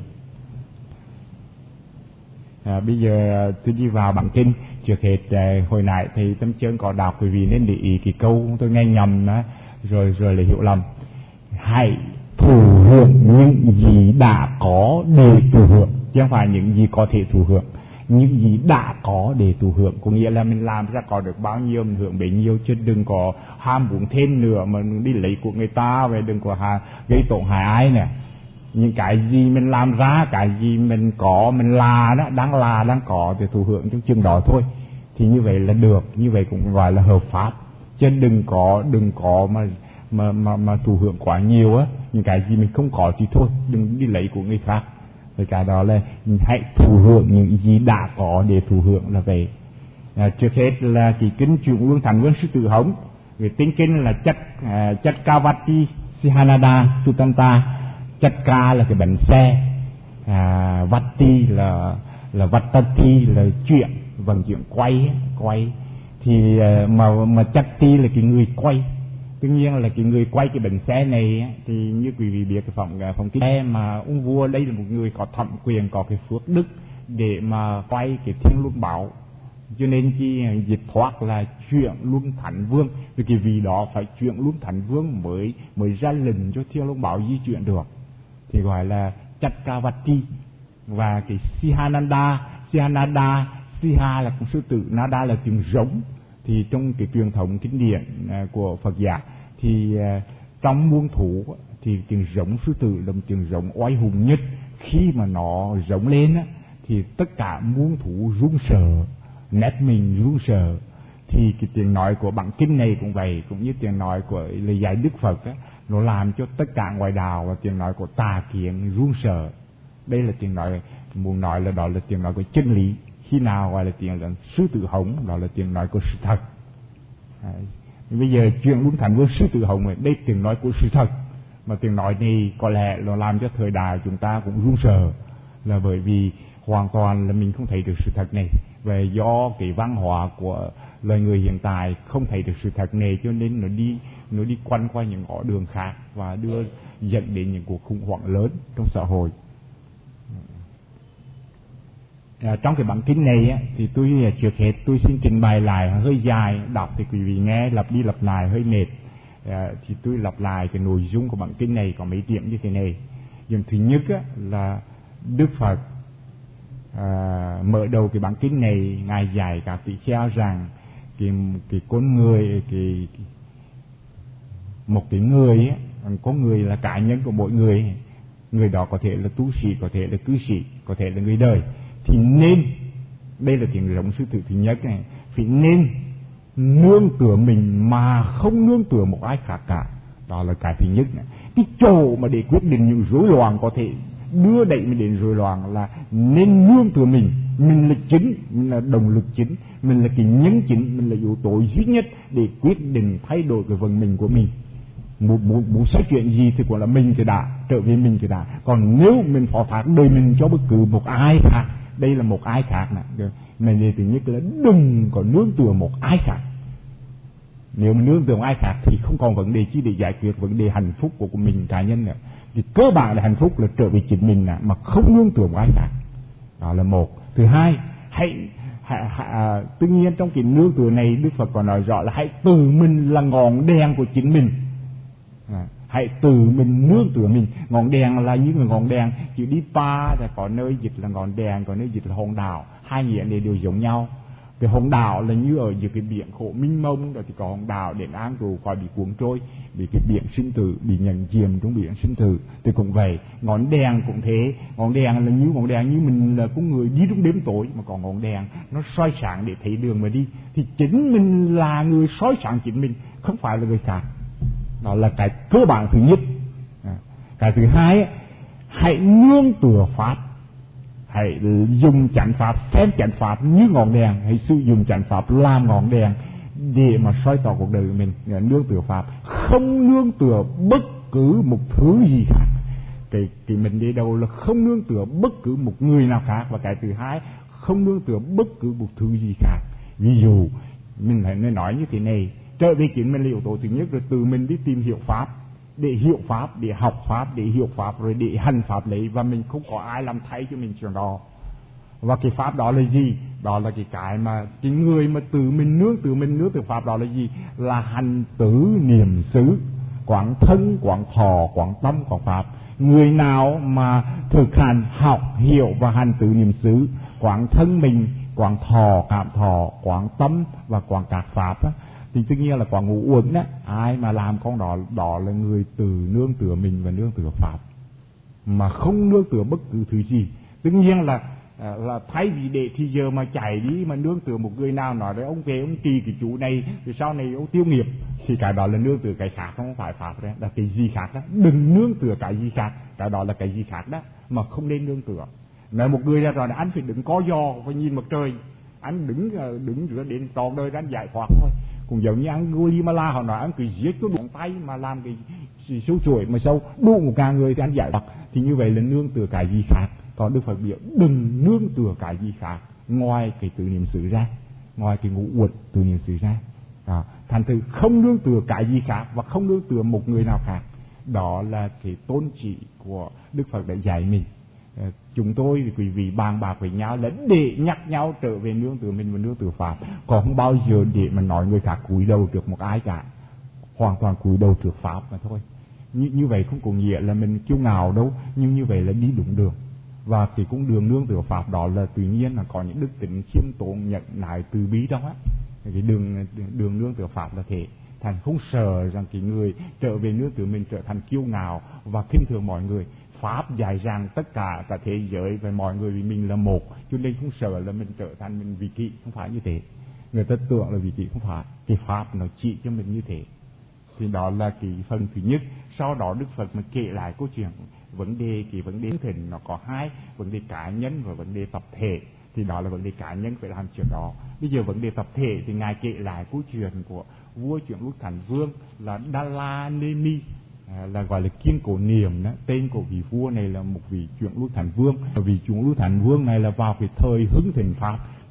Bây giờ tôi đi vào bản kinh. Trước hết hồi nãy thì Tâm Chân có đọc, quý vị nên để ý cái câu tôi nghe nhầm đó, rồi lại hiểu lầm. Hãy thụ hưởng những gì đã có để thụ hưởng, chứ không phải những gì có thể thụ hưởng, những gì đã có để thụ hưởng. Có nghĩa là mình làm ra có được bao nhiêu mình hưởng bấy nhiêu, chứ đừng có ham muốn thêm nữa mà đi lấy của người ta về, đừng có gây tổn hại ai nè. Những cái gì mình làm ra, cái gì mình có, mình là đó, đang có thì thụ hưởng trong chừng đó thôi, thì như vậy là được, như vậy cũng gọi là hợp pháp. Chứ đừng có mà thụ hưởng quá nhiều á. Những cái gì mình không có thì thôi, đừng đi lấy của người khác. Rồi cái đó là hãy thụ hưởng những gì đã có để thụ hưởng là vậy. Trước hết là cái kinh Chuyển Luân Thánh Vương Sư Tử Hống. Về tên kinh là Chakkavati Sihanada Sutanta. Chakka là cái bánh xe, Vatti là Vattati là chuyện, vận chuyển quay. Thì mà Chakti là cái người quay. Tất nhiên là cái người quay cái bánh xe này thì như quý vị biết cái phòng kinh xe mà ông vua đây là một người có thẩm quyền, có cái phước đức để mà quay cái Thiên Luân Bảo, cho nên chi dịch thoát là Chuyển Luân Thánh Vương. Vì cái vị đó phải Chuyển Luân Thánh Vương mới ra lệnh cho Thiên Luân Bảo di chuyển được, thì gọi là Chakkavati. Và cái Sihanada, Siha là con sư tử, Nada là tiếng rống. Thì trong cái truyền thống kinh điển của Phật giáo thì trong muôn thú thì tiếng rống sư tử là một tiếng rống oai hùng nhất. Khi mà nó rống lên thì tất cả muôn thú run sợ, nét mình run sợ. Thì cái tiếng nói của bản kinh này cũng vậy, cũng như tiếng nói của lời dạy Đức Phật nó làm cho tất cả ngoại đạo và tiếng nói của tà kiến run sợ. Đây là tiếng nói, muốn nói là đó là tiếng nói của chân lý. Khi nào gọi là tiếng là Sư Tử Hống, đó là tiếng nói của sự thật. Bây giờ chuyện Luân Thánh Vương Sư Tử Hống này, đây tiếng nói của sự thật. Mà tiếng nói này có lẽ nó làm cho thời đại chúng ta cũng run sợ, là bởi vì hoàn toàn là mình không thấy được sự thật này. về do cái văn hóa của loài người hiện tại không thấy được sự thật này, cho nên nó đi quanh qua những ngõ đường khác và dẫn đến những cuộc khủng hoảng lớn trong xã hội. Trong cái bản kinh này á, thì tôi trước hết tôi xin trình bày lại hơi dài, đọc thì quý vị nghe lặp đi lặp lại hơi mệt. Thì tôi lặp lại cái nội dung của bản kinh này có mấy điểm như thế này. Điểm thứ nhất á, là Đức Phật mở đầu cái bản kinh này, ngài dạy các tỷ kheo rằng cái con người, một cái người á, có người là cá nhân của mỗi người đó có thể là tu sĩ, có thể là cư sĩ, có thể là người đời, thì nên, đây là tiếng giống sư tử thứ nhất này, phải nên nương tựa mình mà không nương tựa một ai khác cả. Đó là cái thứ nhất này. Cái chỗ mà để quyết định những rối loạn có thể đưa đẩy mình đến rối loạn là nên nương tựa mình là chính, mình là động lực chính, mình là cái nhân chính, mình là yếu tố duy nhất để quyết định thay đổi cái vận mệnh của mình. Muốn xét chuyện gì thì cũng là mình thì đã, trở về mình thì đã. Còn nếu mình phó thác đời mình cho bất cứ một ai khác, đây là một ai khác nè, mình đề thứ nhất là đừng có nương tựa một ai khác. Nếu mình nương tựa một ai khác thì không còn vấn đề chi để giải quyết vấn đề hạnh phúc của mình cá nhân nữa. Thì cơ bản là hạnh phúc là trở về chính mình nè, mà không nương tựa một ai khác. Đó là một. Thứ hai, tự nhiên trong cái nương tựa này Đức Phật còn nói rõ là hãy tự mình là ngọn đèn của chính mình. Hãy tự mình nương tựa mình. Ngọn đèn là những người ngọn đèn chữ đi pa, thì có nơi dịch là ngọn đèn, có nơi dịch là hòn đảo. Hai nghĩa này đều giống nhau. Cái hòn đảo là như ở giữa cái biển khổ minh mông, rồi thì có hòn đảo để an trụ khỏi bị cuốn trôi, bị cái biển sinh tử, bị nhận chìm trong biển sinh tử. Thì cũng vậy, ngọn đèn cũng thế. Ngọn đèn là như ngọn đèn như mình là con người đi trong đêm tối, mà còn ngọn đèn nó soi sáng để thấy đường mà đi. Thì chính mình là người soi sáng chính mình, không phải là người khác. Đó là cái cơ bản thứ nhất. Cái thứ hai, hãy nương tựa Pháp. Hãy dùng chánh Pháp, xem chánh Pháp như ngọn đèn. Hãy sử dụng chánh Pháp làm ngọn đèn để mà soi tỏ cuộc đời của mình. Nương tựa Pháp, không nương tựa bất cứ một thứ gì khác. Cái mình đi đâu là không nương tựa bất cứ một người nào khác. Và cái thứ hai, không nương tựa bất cứ một thứ gì khác. Ví dụ mình lại nói như thế này, trở về chính mình là yếu tố thứ nhất, rồi từ mình đi tìm hiểu Pháp, để hiểu Pháp, để học Pháp, để hiểu Pháp, rồi để hành Pháp lấy, và mình không có ai làm thay cho mình chuyện đó. Và cái Pháp đó là gì? Đó là cái mà cái người mà từ mình nương tựa Pháp đó là gì? Là hành tứ niệm xứ, quán thân, quán thọ, quán tâm, quán Pháp. Người nào mà thực hành học, hiểu và hành tứ niệm xứ, quán thân mình, quán thọ, cảm thọ, quán tâm và quán các Pháp á, thì tất nhiên là quán ngũ uẩn á. Ai mà làm con đó là người từ nương tựa mình và nương tựa Pháp, mà không nương tựa bất cứ thứ gì. Tất nhiên là thay vì để thì giờ mà chạy đi mà nương tựa một người nào nói đấy ông về ông kỳ cái chủ này thì sau này ông tiêu nghiệp, thì cái đó là nương tựa cái khác, không phải Pháp đấy, là cái gì khác đó. Đừng nương tựa cái gì khác, cái đó là cái gì khác đó mà không nên nương tựa. Nói một người ra rồi là anh phải đứng có giò và nhìn mặt trời, anh đứng giữa đến trọn đời anh giải thoát thôi. Cũng giống như anh Guatemala họ nói anh cứ giết cái đụng tay mà làm cái sâu chuỗi mà sâu đu một cả người thì anh giải thoát. Thì như vậy là nương tựa cái gì khác. Còn Đức Phật biểu đừng nương tựa cái gì khác ngoài cái tự niệm xứ ra, ngoài cái ngũ uẩn tự niệm xứ ra. Thành thử không nương tựa cái gì khác và không nương tựa một người nào khác. Đó là cái tôn chỉ của Đức Phật đã dạy mình. Chúng tôi quý vị bàn bạc với nhau là để nhắc nhau trở về nương tựa mình và nương tựa Pháp, còn không bao giờ để mà nói người khác cúi đầu trước một ai cả, hoàn toàn cúi đầu trước Pháp mà thôi. Như vậy không có nghĩa là mình kiêu ngạo đâu, nhưng như vậy là đi đúng đường. Và cái cung đường nương tựa Pháp đó là tự nhiên là có những đức tính khiêm tốn, nhận nại, từ bi trong á. Cái đường nương tựa Pháp là thế. Thành không sợ rằng cái người trở về nương tựa mình trở thành kiêu ngạo và khinh thường mọi người. Pháp dạy rằng tất cả thế giới và mọi người vì mình là một, cho nên không sợ là mình trở thành mình vị kỷ, không phải như thế. Người ta tưởng là vị kỷ, không phải. Cái Pháp nó chỉ cho mình như thế. Thì đó là cái phần thứ nhất. Sau đó Đức Phật mới kể lại câu chuyện vấn đề thịnh nó có hai, vấn đề cá nhân và vấn đề tập thể. Thì đó là vấn đề cá nhân phải làm chuyện đó. Bây giờ vấn đề tập thể thì Ngài kể lại câu chuyện của vua Chuyển Lúc Thành Vương là Đa Nemi, là gọi là Kiên Cổ Niệm đó. Tên của vị vua này là một vị Chuyển Lúc Thành Vương. Vị Chuyển Lúc Thành Vương này là vào cái thời hưng thịnh Pháp,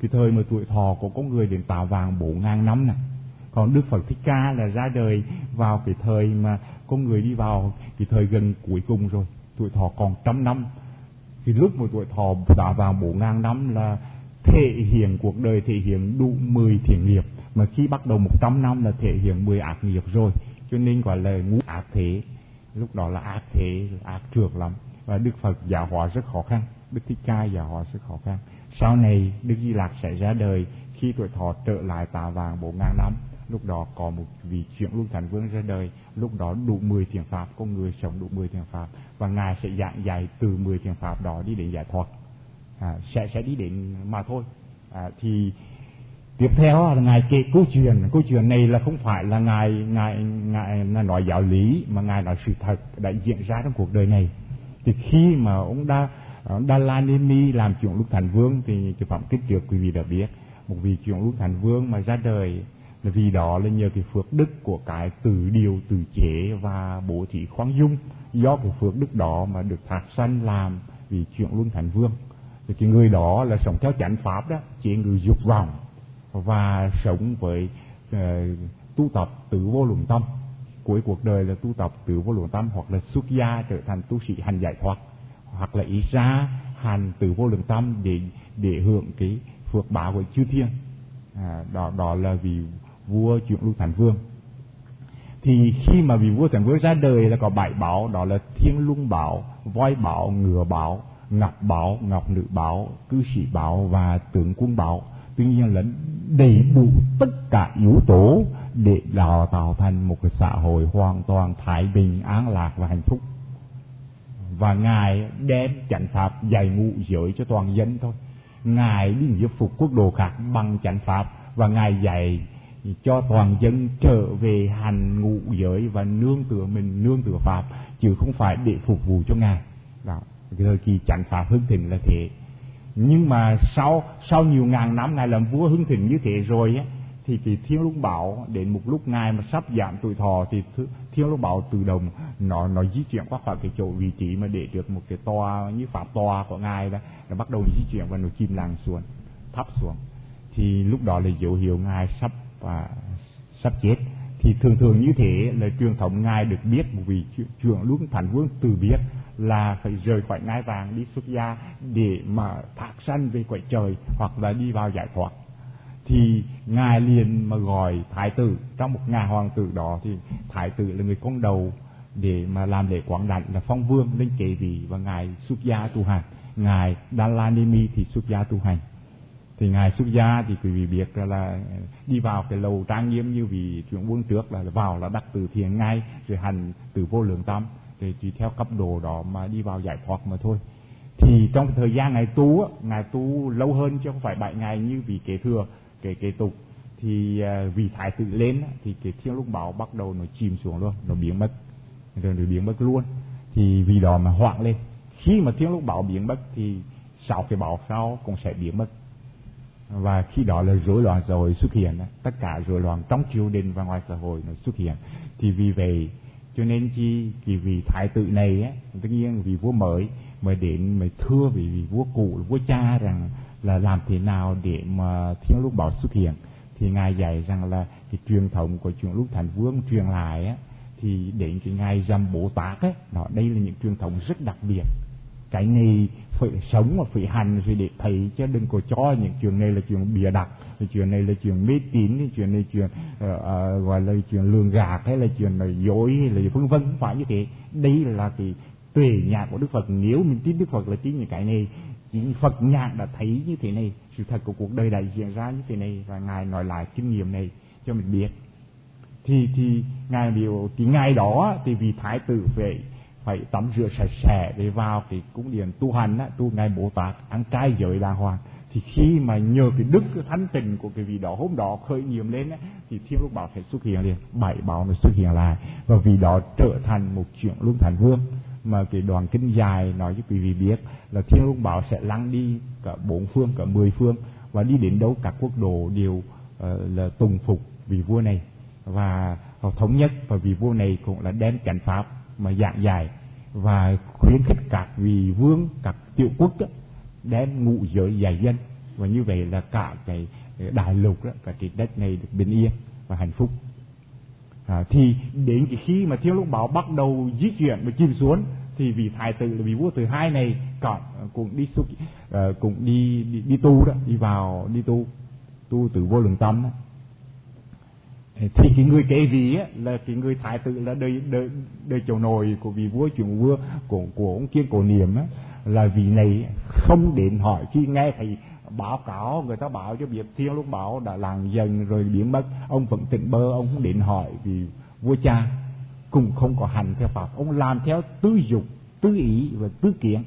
cái thời mà tuổi thọ của con người đến tạo vàng 4.000 năm này. Còn Đức Phật Thích Ca là ra đời vào cái thời mà con người đi vào cái thời gần cuối cùng rồi, tuổi thọ còn 100 năm. Thì lúc mà tuổi thọ tạo vàng 4.000 năm là thể hiện cuộc đời, thể hiện đủ 10 thiện nghiệp, mà khi bắt đầu 100 năm là thể hiện 10 ác nghiệp rồi, cho nên gọi là ngũ ác thế. Lúc đó là ác thế, ác trược lắm, và Đức Phật giáo hóa rất khó khăn, Đức Thích Ca giáo hóa rất khó khăn. Sau này Đức Di Lặc sẽ ra đời khi tuổi thọ trở lại tạo vàng 4.000 năm. Lúc đó có một vị Chuyển Luân Thành Vương ra đời, lúc đó đủ 10 thiện pháp, con người sống đủ 10 thiện pháp, và Ngài sẽ giảng dạy từ 10 thiện pháp đó đi đến giải thoát, sẽ đi đến mà thôi. Thì tiếp theo là Ngài kể câu chuyện này là không phải là Ngài nói giáo lý, mà Ngài nói sự thật đã diễn ra trong cuộc đời này. Thì khi mà ông Dalai Lama làm Chuyển Luân Thành Vương thì cái phẩm kết trước quý vị đã biết, một vị Chuyển Luân Thành Vương mà ra đời là vì đó là nhờ cái phước đức của cái tự điều tự chế và bố thí khoan dung. Do cái phước đức đó mà được thác sanh làm vị Chuyển Luân Thành Vương. Thì cái người đó là sống theo chánh pháp đó, chế ngự dục vọng và sống với tu tập tứ vô lượng tâm. Cuối cuộc đời là tu tập tứ vô lượng tâm, hoặc là xuất gia trở thành tu sĩ hành giải thoát, hoặc là ý ra hành tứ vô lượng tâm để hưởng cái phước báo của chư thiên. Đó là vị vua Chuyển Luân Thành Vương. Thì khi mà vị vua Thành Vương ra đời là có 7 bảo, đó là Thiên Luân Bảo, Voi Bảo, Ngựa Bảo, Ngọc Bảo, Ngọc Nữ Bảo, Cư Sĩ Bảo và Tướng Quân Bảo. Tuy nhiên là đầy đủ tất cả yếu tố để đào tạo thành một cái xã hội hoàn toàn thái bình, an lạc và hạnh phúc. Và Ngài đem chánh pháp dạy ngũ giới cho toàn dân thôi. Ngài đi nhiếp phục quốc độ khác bằng chánh pháp, và Ngài dạy cho toàn dân trở về hành ngũ giới và nương tựa pháp, chứ không phải để phục vụ cho Ngài. Đó, cái thời kỳ chánh pháp hưng thịnh là thế. Nhưng mà sau nhiều ngàn năm Ngài làm vua hưng thịnh như thế rồi á, thì cái Thiên Luân Bảo đến một lúc Ngài mà sắp giảm tuổi thọ thì Thiên Luân Bảo tự động nó di chuyển qua khỏi cái chỗ vị trí mà để được một cái tòa như pháp tòa của Ngài đó, nó bắt đầu di chuyển và nó chìm lắng xuống, thấp xuống. Thì lúc đó là dấu hiệu Ngài sắp chết. Thì thường như thế là truyền thống Ngài được biết, một vị Chuyển Luân Thành Vương từ biết là phải rời khỏi ngai vàng đi xuất gia để mà thác sanh về cõi trời hoặc là đi vào giải thoát. Thì Ngài liền mà gọi thái tử, trong một ngài hoàng tử đó thì thái tử là người con đầu để mà làm lễ quảng đảnh, là phong vương lên kế vị, và Ngài xuất gia tu hành. Ngài Dalai Lama thì xuất gia tu hành. Thì Ngài xuất gia thì quý vị biết là đi vào cái lầu trang nghiêm như vị Chuyển Vương trước, là vào là đắc từ thiền ngay rồi hành từ vô lượng tâm, thì tùy theo cấp độ đó mà đi vào giải thoát mà thôi. Thì trong cái thời gian Ngài tu lâu hơn chứ không phải 7 ngày như vị kế thừa kế tục. Thì vì thái tử lên thì cái Thiên Luân Bảo bắt đầu nó chìm xuống luôn, nó biến mất, rồi nó biến mất luôn. Thì vì đó mà hoảng lên, khi mà Thiên Luân Bảo biến mất thì 6 cái bảo sau cũng sẽ biến mất. Và khi đó là rối loạn xã hội xuất hiện, tất cả rối loạn trong triều đình và ngoài xã hội nó xuất hiện. Thì vì vậy cho nên cái vị thái tử này á, tất nhiên vị vua mới đến mới thưa vị vua cũ, vua cha rằng là làm thế nào để mà Thiên Luân Bảo xuất hiện. Thì Ngài dạy rằng là cái truyền thống của Chuyển Luân Thành Vương truyền lại á, thì đến cái ngày Dầm Bồ Tát á, đó đây là những truyền thống rất đặc biệt. Cái này phải sống và phải hành rồi để thấy, chứ đừng có cho những chuyện này là chuyện bịa đặt, cái chuyện này là chuyện mê tín, cái chuyện này chuyện gọi là chuyện lường gạt, hay là chuyện là dối, hay là vân vân. Không phải như thế. Đây là cái tuệ nhãn của Đức Phật. Nếu mình tin Đức Phật là tin những cái này, chính Phật nhãn đã thấy như thế này, sự thật của cuộc đời đã diễn ra như thế này, và Ngài nói lại kinh nghiệm này cho mình biết. Thì Ngài biểu cái ngày đó thì vì thái tử phải tắm rửa sạch sẽ để vào cái cung điện tu hành á, tu Ngài Bồ Tát, ăn trai giới đàng hoàng. Thì khi mà nhờ cái đức cái thánh tình của cái vị đó hôm đó khởi niệm lên á, thì Thiên Luân Bảo sẽ xuất hiện liền, 7 bảo nó xuất hiện lại, và vì đó trở thành một Chuyển Luân Thành Vương. Mà cái đoạn kinh dài nói cho quý vị biết là Thiên Luân Bảo sẽ lăng đi cả 4 phương, cả 10 phương, và đi đến đâu các quốc độ đều là tùng phục vị vua này và họ thống nhất. Và vị vua này cũng là đem chánh pháp mà giảng dạy và khuyến khích các vị vương, các tiểu quốc đó, đem ngũ giới dạy dân. và như vậy là cả cái đại lục đó, cả cái đất này được bình yên và hạnh phúc. Thì đến cái khi mà Thiên Lúc Bảo bắt đầu di chuyển và chìm xuống, thì vị thái tử là vị vua thứ hai này cũng đi tu đó, đi tu từ vô lượng tâm đó. Thì cái người kế vị á, là cái người thái tử là đời chầu nồi của vị vua trưởng vua của ông Kiên Cổ Niệm á, là vị này không đến hỏi. Khi nghe thầy báo cáo, người ta báo cho biết Thiên Lúc Bảo đã làng dần rồi biến mất, ông vẫn tỉnh bơ, ông không đến hỏi vì vua cha, cũng không có hành theo pháp, ông làm theo tư dục, tư ý và tư kiến.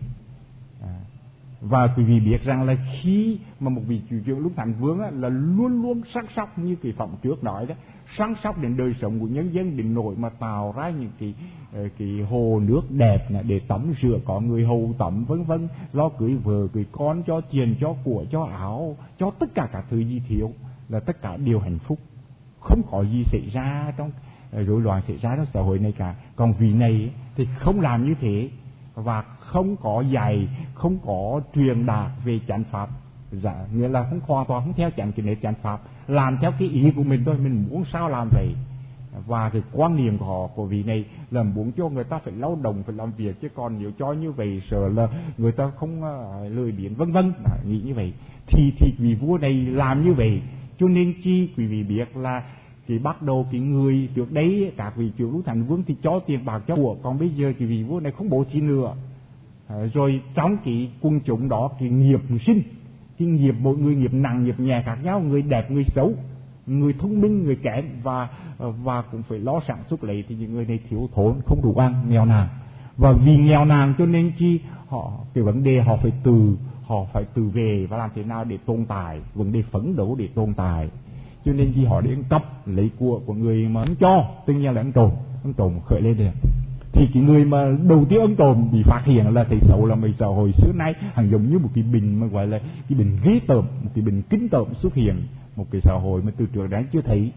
Và quý vị biết rằng là khi mà một vị chủ trưởng lúc thành vương á, là luôn luôn săn sóc, như cái phẩm trước nói đó, săn sóc đến đời sống của nhân dân, đến nỗi mà tạo ra những cái hồ nước đẹp này để tắm rửa, có người hầu tắm vân vân, lo cưới vợ cưới con, cho tiền cho của cho áo, cho tất cả các thứ gì thiếu, là tất cả đều hạnh phúc, không có gì xảy ra trong rối loạn xảy ra trong xã hội này cả. Còn vị này thì không làm như thế, và không có dạy, không có truyền đạt về chánh pháp, nghĩa là không hoàn toàn không theo chánh cái nét chánh pháp, làm theo cái ý của mình thôi, mình muốn sao làm vậy. Và cái quan niệm của vị này là muốn cho người ta phải lao động, phải làm việc, chứ còn nếu cho như vậy sợ là người ta không lười biếng vân vân, nghĩ như vậy. Thì vị vua này làm như vậy, cho nên chi quý vị biết là thì bắt đầu cái người trước đấy các vị trưởng lúc thành vương thì cho tiền bạc cho của, còn bây giờ cái vị vua này không bố thí nữa. Rồi trong cái quân chúng đó, cái nghiệp sinh, cái nghiệp mỗi người nghiệp nặng nghiệp nhẹ khác nhau, người đẹp người xấu, người thông minh người kém, và cũng phải lo sản xuất lấy, thì những người này thiếu thốn, không đủ ăn, nghèo nàn. Và vì nghèo nàn cho nên chi họ cái vấn đề họ phải tự về và làm thế nào để tồn tại, vấn đề phấn đấu để tồn tại. Cho nên khi họ đến cấp lấy của người mà ăn cho, tất nhiên là ăn trộm khởi lên được. Thì cái người mà đầu tiên ăn trộm bị phát hiện là thầy xấu, là mấy xã hội xưa nay hàng giống như một cái bình mà gọi là cái bình ghê tởm, một cái bình kính tởm xuất hiện, một cái xã hội mà từ trước đến chưa thấy.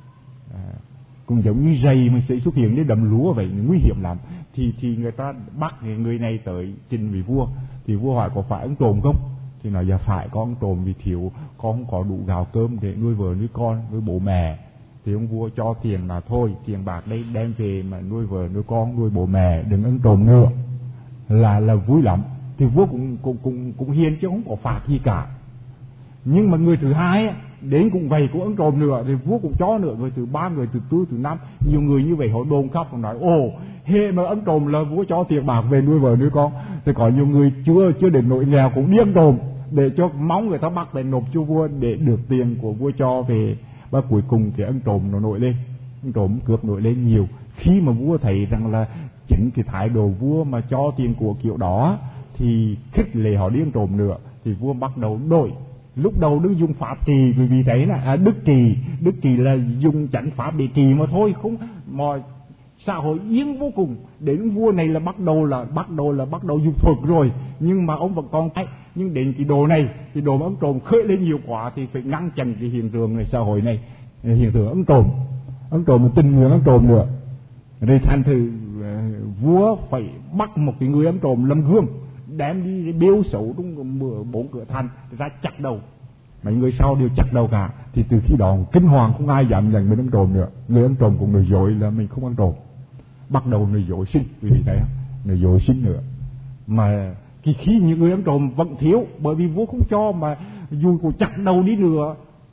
Cũng giống như dây mà sẽ xuất hiện để đầm lúa vậy, nguy hiểm lắm. Thì người ta bắt người này tới trình vị vua, thì vua hỏi có phải ăn trộm không? Thì nói dạ phải, con trộm vì thiếu, con không có đủ gạo cơm để nuôi vợ nuôi con, nuôi bố mẹ. Thì ông vua cho tiền mà thôi, tiền bạc đây đem về mà nuôi vợ nuôi con, nuôi bố mẹ, đừng ăn trộm nữa, là vui lắm. Thì vua cũng hiền chứ không có phạt gì cả. Nhưng mà người thứ hai đến cũng vậy, cũng ăn trộm nữa, thì vua cũng cho nữa. Người thứ ba, người thứ tư, thứ năm, nhiều người như vậy họ đồn khắp, họ nói ồ hễ mà ăn trộm là vua cho tiền bạc về nuôi vợ nuôi con. Thì có nhiều người chưa đến nỗi nghèo cũng đi ăn trộm, để cho mong người ta bắt về nộp cho vua để được tiền của vua cho về. Và cuối cùng thì ăn trộm nó nổi lên, ăn trộm cướp nổi lên nhiều. Khi mà vua thấy rằng là chính cái thái độ vua mà cho tiền của kiểu đó thì khích lệ họ đi ăn trộm nữa, thì vua bắt đầu đổi. Lúc đầu đừng dùng pháp trì, vì thấy là đức trì là dùng chánh pháp để trì mà thôi, không mọi xã hội yên vô cùng. Đến vua này là bắt đầu dùng thuật rồi, nhưng mà ông vẫn còn thấy. Nhưng đến cái đồ này, cái đồ mà ông trộm khơi lên nhiều quá thì phải ngăn chặn cái hiện tượng này, xã hội này hiện tượng ông trộm tình nguyện ông trộm nữa. Rồi thành thử vua phải bắt một cái người ông trộm làm gương, đem đi biêu xấu trong 4 cửa thành ra chặt đầu. Mấy người sau đều chặt đầu cả. Thì từ khi đó kinh hoàng, không ai dám nhận mình ăn trộm nữa. Người ăn trộm cũng nói dối là mình không ăn trộm, bắt đầu nói dối sinh, vì thế nói dối sinh nữa. Mà khi những người ăn trộm vẫn thiếu, bởi vì vua không cho, mà dù có chặt đầu đi nữa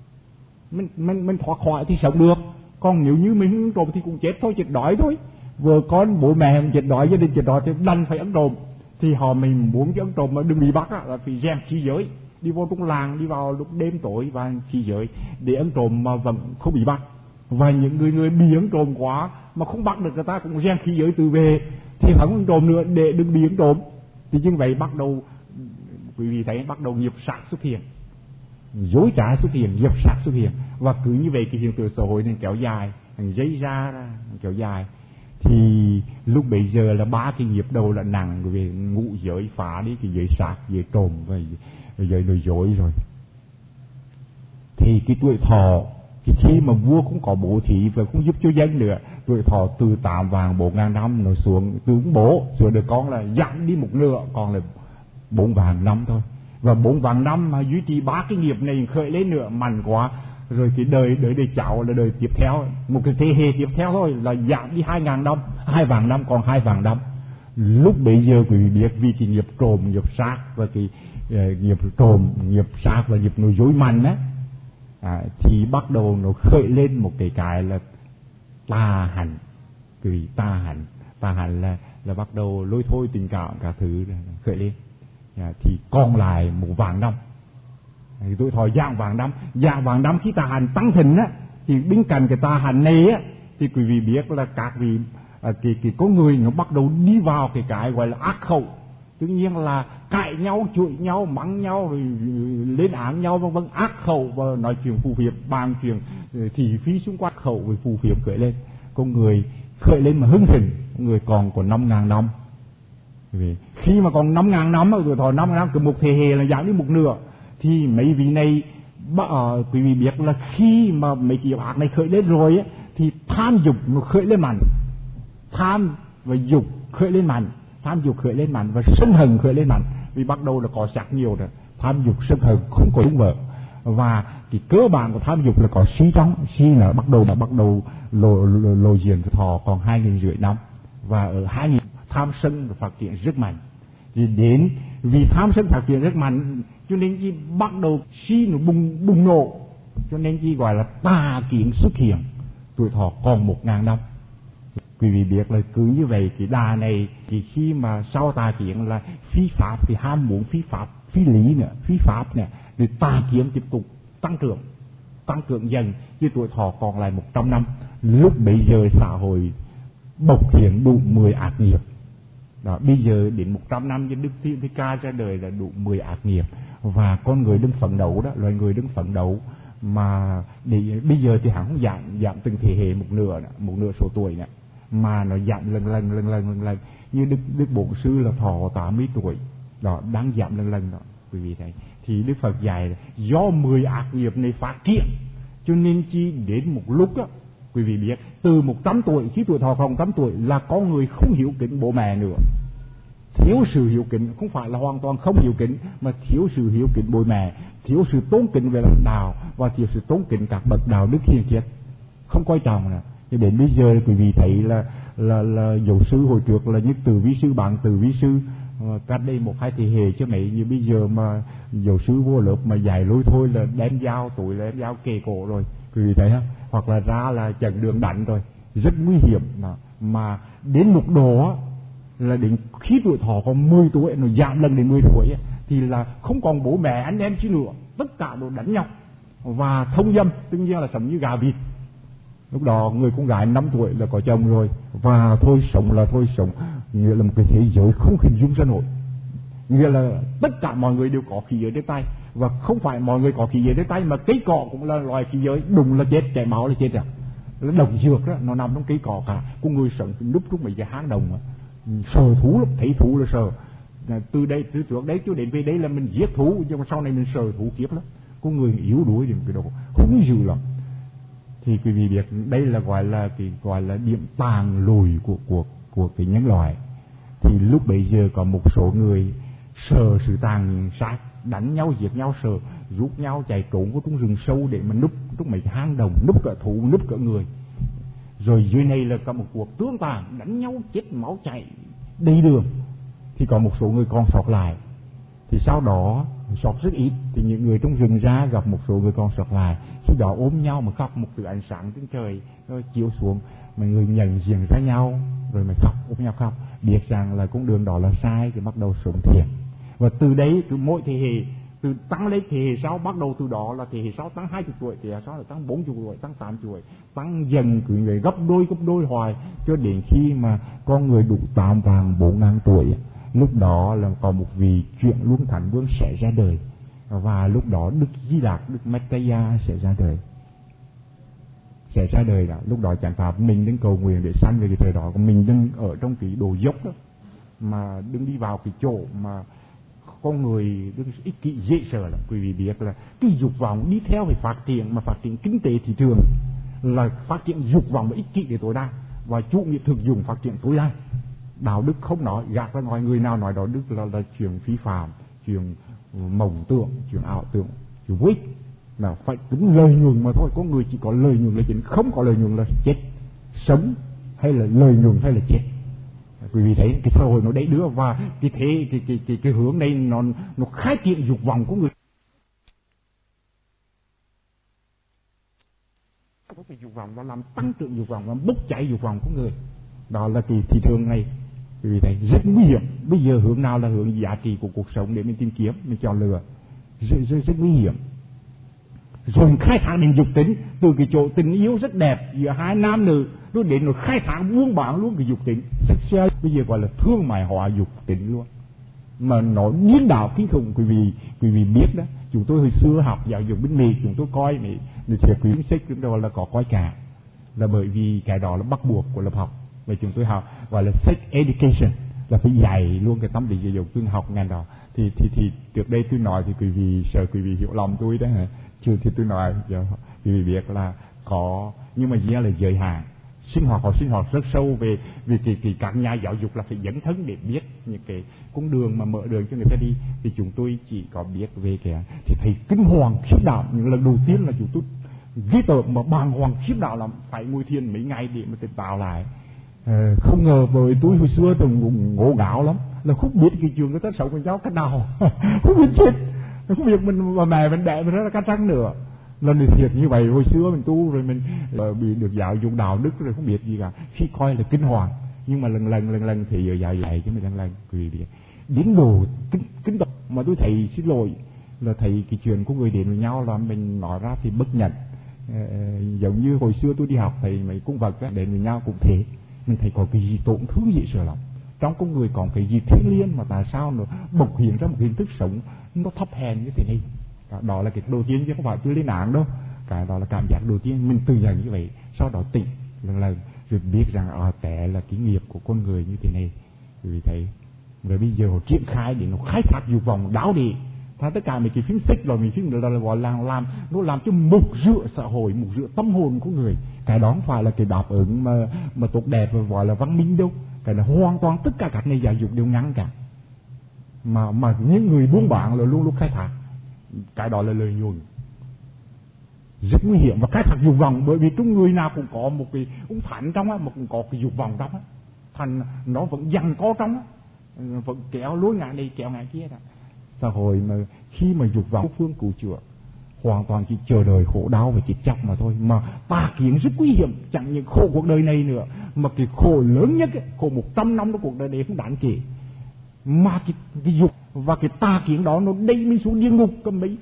mình thoát khỏi thì sống được. Còn nếu như mình ăn trộm thì cũng chết thôi, chết đói thôi, vợ con bố mẹ chết đói, gia đình chết đói thì đành phải ăn trộm. Thì họ mình muốn cái ăn trộm mà đừng bị bắt là phải rèn khí giới, đi vô trong làng, đi vào lúc đêm tối và khí giới để ăn trộm mà vẫn không bị bắt. Và những người bị ăn trộm quá mà không bắt được, người ta cũng rèn khí giới từ về thì không ăn trộm nữa để đừng bị ăn trộm. Thì như vậy bắt đầu quý vị thấy bắt đầu nghiệp sát xuất hiện, dối trá xuất hiện, nghiệp sát xuất hiện. Và cứ như vậy cái hiện tượng xã hội này kéo dài, dây ra kéo dài. Thì lúc bấy giờ là 3 cái nghiệp đầu là nặng về ngũ giới, phá đi cái giới sát, giới trộm và giới nói dối rồi. Thì cái tuổi thọ, cái khi mà vua cũng có bố thí và cũng giúp cho dân nữa, tuổi thọ từ 8 vàng 4.000 năm nó xuống, từ bố xuống được con là giảm đi một nửa, còn là 4 vàng năm thôi. Và 4 vạn năm mà duy trì 3 cái nghiệp này khởi lên nữa mạnh quá, rồi cái đời cháu là đời tiếp theo, một cái thế hệ tiếp theo thôi là giảm đi 2.000 năm, 2 vạn năm còn 2 vạn năm. Lúc bấy giờ quý vị biết vì cái nghiệp trộm, nghiệp sát và cái nghiệp trộm, nghiệp sát và nghiệp nói dối mạnh á, thì bắt đầu nó khởi lên một cái là tà hạnh. Cái tà hạnh là bắt đầu lôi thôi tình cảm cả thứ khởi lên. Thì còn lại 1 vạn năm. Thì tuổi thọ dạng vạn năm khi tà hạnh tăng thịnh á, thì bên cạnh cái tà hạnh này á, thì quý vị biết là các vị cái con người nó bắt đầu đi vào cái gọi là ác khẩu. Tự nhiên là cãi nhau, chửi nhau, mắng nhau, rồi lên án nhau vân vân, ác khẩu, và nói chuyện phù phiếm, bàn chuyện thị phi xung quanh khẩu với phù phiếm khởi lên. Con người khởi lên mà hưng thịnh, con người còn 5.000 năm. Khi mà còn 5.000 năm, tuổi thọ 5.000 năm, cứ một thế hệ là giảm đi một nửa, thì mấy vị này quý vị biết là khi mà mấy cái ác này khởi lên rồi ấy, thì tham dục nó khởi lên mạnh, tham và dục khởi lên mạnh, tham dục khởi lên mạnh và sân hận khởi lên mạnh. Vì bắt đầu là có sắc nhiều rồi, tham dục sân hận không có đúng vợ, và cái cơ bản của tham dục là có suy trong, suy là bắt đầu lộ diện của thọ còn 2.500 năm, và ở 2.000 tham sân phát triển rất mạnh. Thì đến vì tham sân phát triển rất mạnh cho nên chỉ bắt đầu suy nó bùng nổ, cho nên chỉ gọi là tà kiến xuất hiện, tuổi thọ còn 1.000 năm. Quý vị biết là cứ như vậy cái đà này, thì khi mà sau tà kiến là phi pháp, thì ham muốn phi pháp, phi lý nữa, phi pháp nữa, thì tà kiến tiếp tục tăng trưởng dần, chứ tuổi thọ còn lại 100 năm. Lúc bây giờ xã hội bộc hiện đủ 10 ác nghiệp. Đó, bây giờ đến 100 năm cho Đức Thiên Thích Ca ra đời là đủ 10 ác nghiệp, và con người đang phấn đấu đó, loài người đang phấn đấu mà để bây giờ thì hắn không giảm từng thế hệ một nửa số tuổi nữa, mà nó giảm lần như Đức Bổn Sư là thọ 80 tuổi đó, đang giảm lần đó quý vị thấy. Thì Đức Phật dạy là do 10 ác nghiệp này phát triển, cho nên chỉ đến một lúc đó, quý vị biết từ 100 tuổi, khi tuổi thọ còn 100 tuổi là con người không hiếu kính bố mẹ nữa, thiếu sự hiếu kính, không phải là hoàn toàn không hiếu kính, mà thiếu sự hiếu kính bố mẹ, thiếu sự tôn kính về lãnh đạo, và thiếu sự tôn kính các bậc đạo đức hiền triết, không coi trọng nữa. Cho đến bây giờ quý vị thấy là dầu sư hồi trước là nhất từ vi sư, bạn từ vi sư, cách đây 1-2 thế hệ chứ mấy như bây giờ mà dầu sư vô lớp mà dạy lối thôi là đem dao, tuổi là đem dao kề cổ rồi, quý vị thấy không? Hoặc là ra là chặn đường đánh rồi, rất nguy hiểm. Mà đến một độ là đến khi tuổi thọ còn 10 tuổi, nó giảm lần đến 10 tuổi thì là không còn bố mẹ anh em chứ nữa, tất cả đều đánh nhau và thông dâm, tất nhiên là sống như gà vịt. Lúc đó người con gái 5 tuổi là có chồng rồi, và thôi sống, nghĩa là một cái thế giới không hình dung ra nổi. Nghĩa là tất cả mọi người đều có khí giới trên tay, và không phải mọi người có khí giới trên tay mà cây cọ cũng là loài khí giới, đùng là chết, chảy máu là chết rồi. Là độc dược đó, nó nằm trong cây cọ cả. Con người sống núp trong mấy cái hang đồng, sợ thú lắm, thấy thú là sợ. Từ trước đấy cho đến về đấy là mình giết thú, nhưng mà sau này mình sợ thú kiếp lắm. Con người yếu đuối đến cái độ không dữ lắm. Thì quý vị biết đây là gọi là điểm tàn lùi của cái nhân loại. Thì lúc bấy giờ có một số người sợ sự tàn sát, đánh nhau, giết nhau, sợ rút nhau chạy trốn của trong rừng sâu để mà núp trong mấy cái hang đồng, núp cả thú, núp cả người. Rồi dưới này là có một cuộc tương tàn, đánh nhau chết máu chảy đầy đường. Thì có một số người còn sót lại. Thì sau đó sót rất ít, thì những người trong rừng ra gặp một số người còn sót lại, khi đó ôm nhau mà khóc, một từ ánh sáng trên trời rồi chiếu xuống, mọi người nhận diện ra nhau rồi mới khóc, ôm nhau khóc, biết rằng là con đường đó là sai, thì bắt đầu sống thiện. Và từ đấy, từ mỗi thế hệ, từ tăng lên thế hệ sau, bắt đầu từ đó là thế hệ sau tăng 20 tuổi, thế hệ sau là tăng 40 tuổi, tăng 80 tuổi, tăng dần cứ người gấp đôi hoài, cho đến khi mà con người đủ 8 vàng 4.000 tuổi. Lúc đó là có một vị chuyện luân thánh vương sẽ ra đời, và lúc đó Đức Di Lặc, Đức Mattaya sẽ ra đời đó. Lúc đó chẳng pháp mình đứng cầu nguyện để sanh về cái thời đó, còn mình đứng ở trong cái đồ dốc đó, mà đứng đi vào cái chỗ mà con người đứng ích kỷ dễ sợ lắm. Quý vị biết là cái dục vọng đi theo phải phát triển, mà phát triển kinh tế thị trường là phát triển dục vọng và ích kỷ để tối đa, và chủ nghĩa thực dụng phát triển tối đa. Đạo đức không nói, gạt ra ngoài, người nào nói đạo đức là chuyện phi phạm, chuyện mộng tưởng, chuyện ảo tưởng, chuyện vui là phải tính lợi nhuận mà thôi. Có người chỉ có lợi nhuận là chính, không có lợi nhuận là chết. Sống hay là lợi nhuận hay là chết. Quý vị thấy cái xã hội nó đẩy đưa và cái hướng đây nó khai triển dục vọng của người. Có cái dục vọng, nó làm tăng trưởng dục vọng, nó bốc cháy dục vọng của người. Đó là cái thị trường này. Quý vị thấy rất nguy hiểm. Bây giờ hướng nào là hướng giá trị của cuộc sống để mình tìm kiếm, mình chọn lựa. Rất nguy hiểm. Rồi khai thác đến dục tính, từ cái chỗ tình yêu rất đẹp giữa hai nam nữ, nó đến nó khai thác buông bán luôn cái dục tính. Bây giờ gọi là thương mại hóa dục tính luôn. Mà nó điên đảo kinh khủng. Quý vị biết đó, chúng tôi hồi xưa học giáo dục bên Mỹ, chúng tôi coi Mỹ thiệt quyển sách chúng tôi là có coi cả, là bởi vì cái đó là bắt buộc của lớp học. Và chúng tôi học gọi là sex education, là phải dạy luôn cái tâm lý giáo dục. Tôi học ngành đó thì trước đây tôi nói thì quý vị sợ quý vị hiểu lầm tôi đó hả? Chưa thì tôi nói giờ quý vị biết là có, nhưng mà chỉ là giới hạn. Họ sinh hoạt rất sâu về các nhà giáo dục là phải dẫn thân để biết những cái con đường mà mở đường cho người ta đi. Thì chúng tôi chỉ có biết về cái thì thầy kinh hoàng khiếp đạo. Những lần đầu tiên là chúng tôi ghi tởm mà bàng hoàng khiếp đạo lắm, phải ngồi thiền mấy ngày để mà tỉnh táo lại. Không ngờ với tôi hồi xưa từng ngộ gạo lắm, là không biết cái trường người ta sống với nhau cách nào. Không biết chết, không biết mình và mẹ mình đẻ mình rất là cắt răng nữa. Lần này thiệt như vậy, hồi xưa mình tu rồi mình bị được giáo dục đạo đức rồi không biết gì cả, khi coi là kinh hoàng. Nhưng mà lần thì giờ dạy chứ mình lần quý vị biết đến đồ kinh tộc mà tôi thấy xin lỗi là thầy cái chuyện của người đến với nhau là mình nói ra thì bất nhận. Giống như hồi xưa tôi đi học thầy mấy cung vật đến với nhau cũng thế, mình thấy có cái gì tổn thương dễ sợ lắm. Trong con người còn cái gì thiêng liêng mà tại sao nó bộc hiện ra một hình thức sống nó thấp hèn như thế này. Đó là cái đầu tiên chứ không phải tôi lên án đâu. Cái đó là cảm giác đầu tiên mình từ nhận như vậy, sau đó tỉnh lần rồi biết rằng té là cái nghiệp của con người như thế này. Vì thấy rồi bây giờ họ triển khai để nó khai thác dục vọng đáo địa. Tất cả mấy cái phim sách rồi mấy phim đó là gọi là nó làm cho mục rửa xã hội, mục rửa tâm hồn của người. Cái đó không phải là cái đáp ứng mà tốt đẹp và gọi là văn minh đâu. Cái là hoàn toàn tất cả các nền giáo dục đều ngăn cả. Mà những người buôn bán là luôn luôn khai thác. Cái đó là lợi nhuận rất nguy hiểm và khai thác dục vọng, bởi vì trong người nào cũng có một cái cũng thạnh trong á, mà cũng có cái dục vọng trong á, thành nó vẫn giằng co trong á, vẫn kéo lối ngã này kéo ngã kia đó. Xã hội mà khi mà dục vọng phương cứu chữa hoàn toàn chỉ chờ đợi khổ đau và chết chóc mà thôi. Mà tà kiến rất nguy hiểm, chẳng những khổ cuộc đời này nữa, mà cái khổ lớn nhất ấy, khổ 100 năm của cuộc đời này cũng đáng kể. Mà cái dục và cái tà kiến đó nó đẩy mình xuống địa ngục cả mấy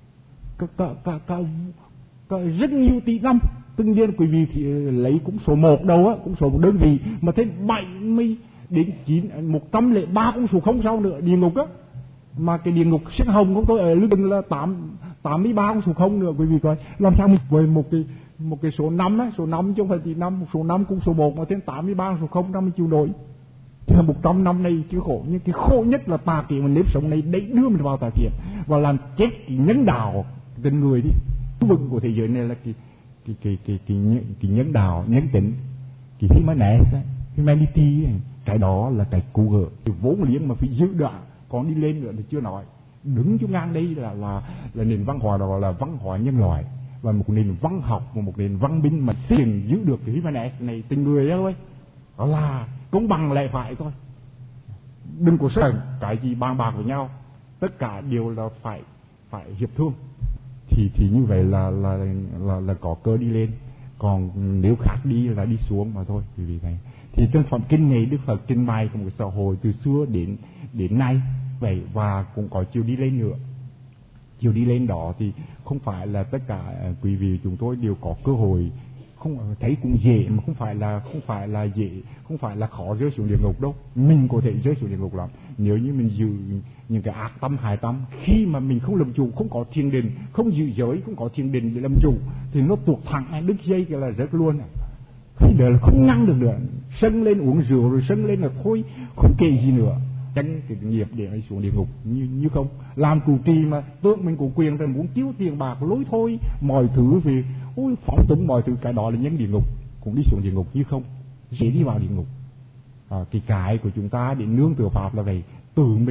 rất nhiều tỷ năm. Từng nhiên quý vị thì lấy cũng số 1 đâu á, cũng số 1 đơn vị mà thêm 70 đến 103 cũng số 0 sau nữa địa ngục á. Mà cái địa ngục sắc hồng của tôi ở lưng là 83 con số 0 nữa quý vị coi. Làm sao với một cái số 5 á, số 5 chứ không phải chỉ 5, một số 5 cũng số 1 mà thêm 83 con số 0 năm chịu nổi. Thì 100 năm nay chứ khổ, nhưng cái khổ nhất là tà kiến mà nếp sống này đẩy đưa mình vào tà kiến và làm chết cái nhân đạo tình người đi. Cái vựng của thế giới này là cái nhân đạo, nhân tính, cái humanity, cái đó là cái cố gắng, cái vốn liếng mà phải giữ đợi. Còn đi lên nữa thì chưa nói. Đứng chỗ ngang đây là nền văn hóa, đó là văn hóa nhân loại và một nền văn học và một nền văn minh mà tiền giữ được cái humanity này, tình người đó thôi. Đó là công bằng lẽ phải thôi. Đừng có sợ cái gì bàn bạc với nhau, tất cả đều là phải hiệp thương. Thì như vậy là có cơ đi lên, còn nếu khác đi là đi xuống mà thôi. Vì vậy thì trong phẩm kinh này Đức Phật trình bày của một xã hội từ xưa đến nay vậy, và cũng có chiều đi lên nữa. Chiều đi lên đó thì không phải là tất cả quý vị chúng tôi đều có cơ hội, không thấy cũng dễ mà không phải là dễ, không phải là khó rơi xuống địa ngục đâu. Mình có thể rơi xuống địa ngục lắm nếu như mình giữ những cái ác tâm hại tâm. Khi mà mình không làm chủ, không có thiền định, không giữ giới, không có thiền định để làm chủ thì nó tuột thẳng đứt dây cái là rớt luôn. Khi đó là không ngăn được nữa, sân lên uống rượu rồi sân lên là thôi không kể gì nữa, tranh cái nghiệp để ấy xuống địa ngục như không làm tù trì mà tưởng mình có quyền rồi muốn tiêu tiền bạc lối thôi mọi thứ vì phóng túng mọi thứ, cái đó là nhân địa ngục, cũng đi xuống địa ngục như không dễ đi vào địa ngục. Cái của chúng ta để nương tựa pháp là vậy, tự mình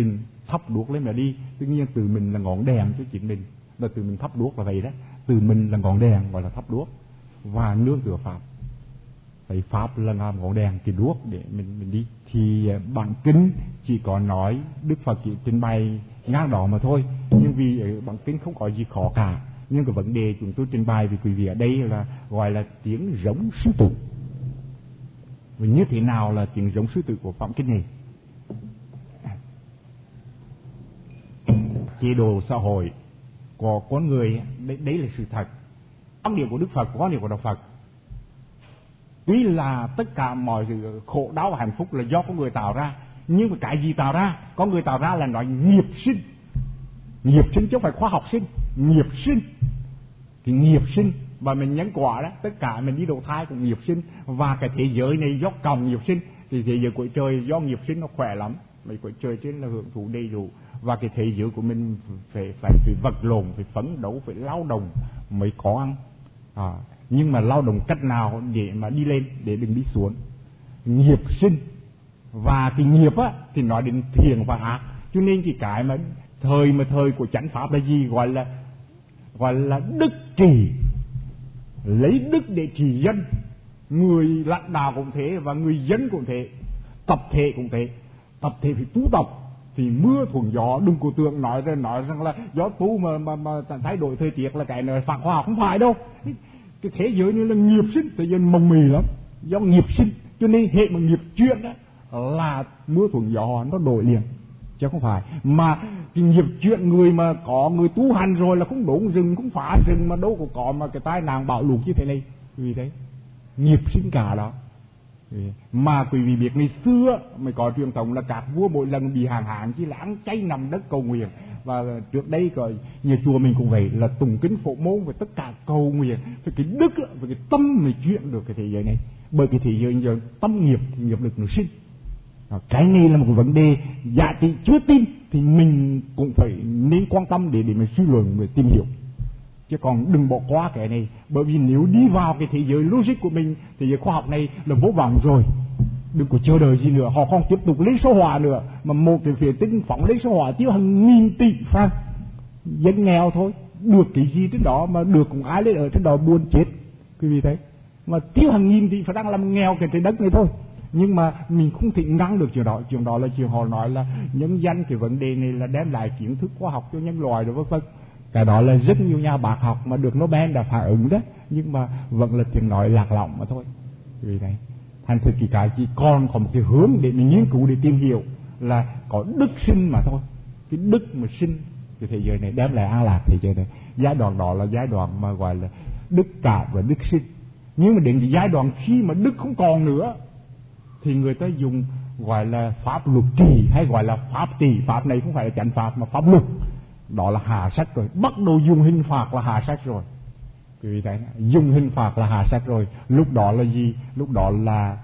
thắp đuốc lên mà đi. Tất nhiên từ mình là ngọn đèn cho chính mình, là từ mình thắp đuốc là vậy đó. Từ mình là ngọn đèn gọi là thắp đuốc, và nương tựa pháp. Vậy pháp là ngọn đèn, cái đuốc để mình đi. Thì bản kinh chỉ có nói Đức Phật chỉ trình bày ngang đó mà thôi, nhưng vì ở bản kinh không có gì khó cả. Nhưng cái vấn đề chúng tôi trình bày với quý vị ở đây là gọi là tiếng rống sư tử. Và như thế nào là tiếng rống sư tử của Phạm Kinh này? Chế độ xã hội của con người, đấy là sự thật. Quan điểm của Đức Phật, quan điểm của Đạo Phật, tuy là tất cả mọi sự khổ đau và hạnh phúc là do con người tạo ra, nhưng mà cái gì tạo ra? Con người tạo ra là nói nghiệp sinh. Nghiệp sinh chứ không phải khoa học sinh. Nghiệp sinh. Thì nghiệp sinh và mình nhân quả đó, tất cả mình đi đầu thai cũng nghiệp sinh. Và cái thế giới này do cộng nghiệp sinh, thì thế giới của trời do nghiệp sinh nó khỏe lắm. Mấy của trời trên là hưởng thụ đầy đủ. Và cái thế giới của mình phải vật lộn, phải phấn đấu, phải lao động mới có ăn. Nhưng mà lao động cách nào để mà đi lên, để đừng đi xuống. Nghiệp sinh. Và cái nghiệp á thì nói đến thiện và ác. Cho nên cái mà thời của chánh pháp là gì? Gọi là đức trị. Lấy đức để trị dân. Người lãnh đạo cũng thế, và người dân cũng thế, tập thể cũng thế. Tập thể phải tu tập, thì mưa thuận gió. Đừng có tưởng nói rằng là gió tu mà thay đổi thời tiết là cái này phản khoa học, không phải đâu. Cái thế giới này là nghiệp sinh, thế giới mồng mì lắm, do nghiệp sinh. Cho nên hệ mà nghiệp chuyện đó là mưa thuận gió nó đổi liền, chứ không phải. Mà cái nghiệp chuyện người mà có người tu hành rồi là không đốn rừng, không phá rừng, mà đâu có mà cái tai nạn bạo lụt như thế này. Vì đấy nghiệp sinh cả đó. Mà quý vị biết ngày xưa mới có truyền thống là các vua mỗi lần bị hạn hán chỉ là ăn chay nằm đất cầu nguyện. Và trước đây có nhà chùa mình cũng vậy, là tụng kinh phổ môn với tất cả cầu nguyện. Với cái đức, với cái tâm mới chuyển được cái thế giới này. Bởi cái thế giới giờ tâm nghiệp thì nghiệp lực nó sinh. Cái này là một vấn đề giá trị chưa tin, thì mình cũng phải nên quan tâm để mình suy luận, để tìm hiểu. Chứ còn đừng bỏ qua cái này. Bởi vì nếu đi vào cái thế giới logic của mình, thế giới khoa học này là vô vọng rồi. Đừng có chờ đợi gì nữa. Họ còn tiếp tục lấy số hỏa nữa. Mà một cái vệ tinh phóng lấy số hỏa tiêu hàng nghìn tỷ franc. Dân nghèo thôi. Được cái gì trên đó mà được cũng ai lên ở trên đó buồn chết. Quý vị thấy. Mà tiêu hàng nghìn tỷ phải đang làm nghèo cái trái đất này thôi. Nhưng mà mình không thể ngăn được chuyện đó. Chuyện đó là chuyện họ nói là nhân danh cái vấn đề này là đem lại kiến thức khoa học cho nhân loại rồi vân vân. Cái đó là rất nhiều nhà bác học mà được Nobel đã phản ứng đó. Nhưng mà vẫn là tiếng nói lạc lõng mà thôi. Vì đấy, thành thực cái chỉ còn có một cái hướng để mình nghiên cứu, để tìm hiểu là có đức sinh mà thôi. Cái đức mà sinh cái thế giới này, đem lại an lạc thế giới này. Giai đoạn đó là giai đoạn mà gọi là đức cả và đức sinh. Nhưng mà đến cái giai đoạn khi mà đức không còn nữa, thì người ta dùng gọi là pháp luật trì, hay gọi là pháp trì. Pháp này không phải là chánh pháp mà pháp luật. Đó là hạ sách rồi. Bắt đầu dùng hình phạt là hạ sách rồi. Quý vị thấy, dùng hình phạt là hạ sách rồi. Lúc đó là gì? Lúc đó là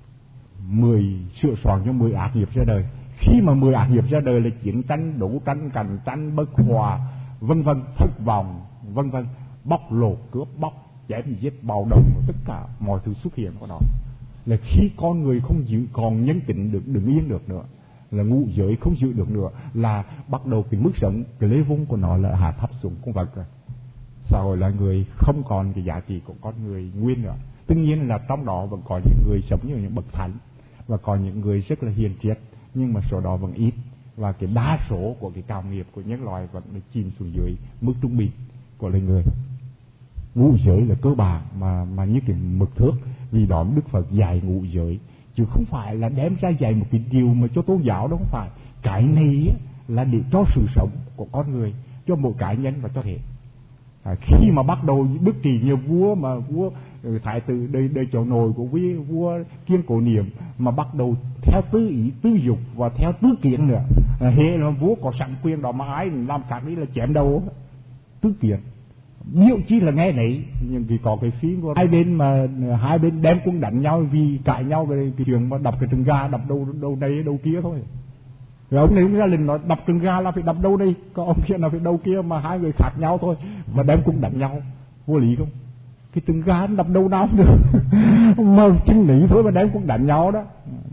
10 sửa soạn cho 10 ác nghiệp ra đời. Khi mà 10 ác nghiệp ra đời là chiến tranh, đấu tranh, cạnh tranh, bất hòa, vân vân, thất vọng, vân vân, bóc lột, cướp bóc, chém giết, bạo động, tất cả mọi thứ xuất hiện của đó. Là khi con người không giữ còn nhân tính được, đứng yên được nữa, là ngũ giới không giữ được nữa, là bắt đầu cái mức sống, cái lễ vung của nó là hạ thấp xuống con vật rồi. Xã hội là người không còn cái giá trị của con người nguyên nữa. Tất nhiên là trong đó vẫn có những người sống như những bậc thánh, và có những người rất là hiền triết, nhưng mà số đó vẫn ít. Và cái đa số của cái cảm nghiệp của nhân loại vẫn được chìm xuống dưới mức trung bình của loài người. Ngũ giới là cơ bản mà như cái mực thước. Vì đó Đức Phật dạy ngũ giới, chứ không phải là đem ra dạy một cái điều mà cho tôn giáo, đó không phải. Cái này là để cho sự sống của con người, cho mỗi cá nhân và cho thể. Khi mà bắt đầu Đức Trì nhiều vua, mà vua thái tử đời cháu nội của vua Kiên Cố Niệm, mà bắt đầu theo tư ý, tư dục và theo tứ kiến nữa. Hệ là vua có sẵn quyền đó mà ai làm khác đi là chém đầu. Tứ kiến nhiều chi là nghe đấy. Nhưng vì có cái phim của hai bên đem quân đánh nhau vì cãi nhau về cái chuyện mà đập cái trứng gà, đập đâu đây đâu kia thôi. Rồi ông này cũng ra lệnh nói đập trứng gà là phải đập đâu đây, có ông kia là phải đâu kia, mà hai người khác nhau thôi mà đem quân đánh nhau. Vô lý không? Cái trứng gà đập đâu nào được mà chân lý thôi mà đem quân đánh nhau đó.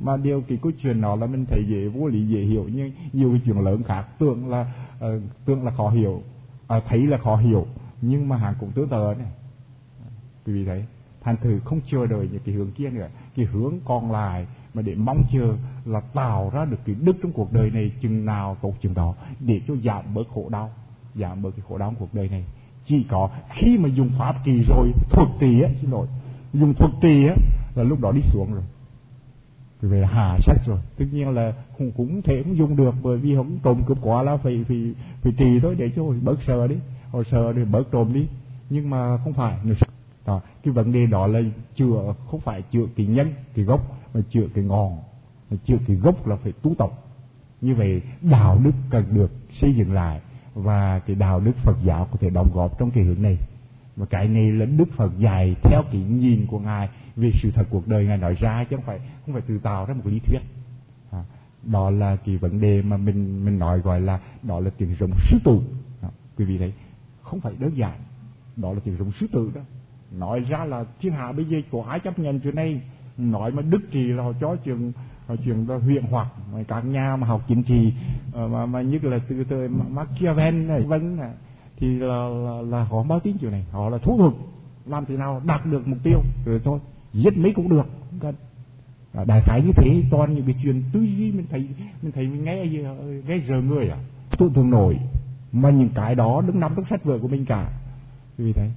Mà điều cái câu chuyện đó là mình thấy dễ vô lý dễ hiểu, nhưng nhiều cái chuyện lớn khác tưởng là khó hiểu, thấy là khó hiểu, nhưng mà hàng cũng tương tự này. Quý vị thấy, thành thử không chờ đợi những cái hướng kia nữa, cái hướng còn lại mà để mong chờ là tạo ra được cái đức trong cuộc đời này chừng nào tốt chừng đó, để cho giảm bớt khổ đau, giảm bớt cái khổ đau trong cuộc đời này. Chỉ có khi mà dùng pháp trì rồi, thuật trì á, dùng thuật trì á, là lúc đó đi xuống rồi, vì là hạ sách rồi. Tất nhiên là cũng thể cũng dùng được, bởi vì không trộm cướp quá là phải trì thôi, để cho bớt sợ đi, hồi sợ thì bớt trộm đi, nhưng mà không phải đó. Cái vấn đề đó là chữa, không phải chữa cái nhân, cái gốc, mà chữa cái ngọn. Chữa cái gốc là phải tu tập. Như vậy đạo đức cần được xây dựng lại, và cái đạo đức Phật giáo có thể đóng góp trong cái hướng này. Và cái này là Đức Phật dạy theo cái nhìn của Ngài về sự thật cuộc đời, Ngài nói ra chứ không phải tự tạo ra một lý thuyết. Đó là cái vấn đề mà mình nói gọi là đó là tiếng rồng sư tử. Quý vị thấy không phải đơn giản, đó là tiếng rồng sư tử đó. Nói ra là thiên hạ bây giờ có ai chấp nhận chuyện này, nói mà đức trì là họ cho chuyện huyền hoặc, các nhà mà học chính trị mà như là từ thời Machiavelli này vân này, thì là họ không báo tin chuyện này, họ là thủ thuật làm thế nào đạt được mục tiêu rồi thôi, giết mấy cũng được, không cần. Đại khái như thế. Toàn những cái chuyện tư duy mình thấy mình nghe giờ người tôi thường nổi, mà những cái đó đứng nằm trong sách vở của mình cả. Vì thế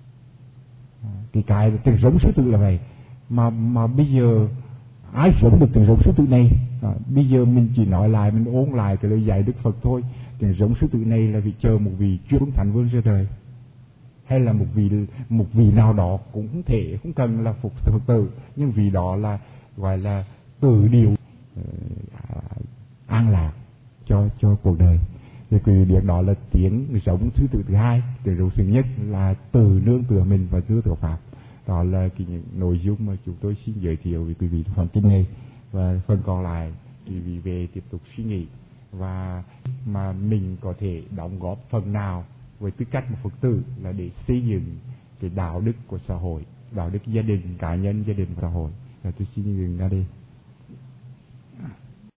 cái tiếng giống sư tử là vậy, mà bây giờ ai sống được tiếng giống sư tử này? Bây giờ mình chỉ nói lại, mình ôn lại cái lời dạy Đức Phật thôi. Tiếng giống sư tử này là vì chờ một vị chuyển thành vương ra đời, hay là một vị nào đó cũng không cần là Phật tử, nhưng vì đó là gọi là tự điều an lạc cho cuộc đời. Thì cái việc đó là tiếng giống thứ tự thứ hai. Tiếng giống thứ nhất là từ nương tựa mình và nương tựa pháp. Đó là những nội dung mà chúng tôi xin giới thiệu với quý vị phần tin này, và phần còn lại quý vị về tiếp tục suy nghĩ, và mà mình có thể đóng góp phần nào với tư cách một Phật tử là để xây dựng cái đạo đức của xã hội, đạo đức gia đình, cá nhân, gia đình và xã hội. Tôi xin dừng ra đây.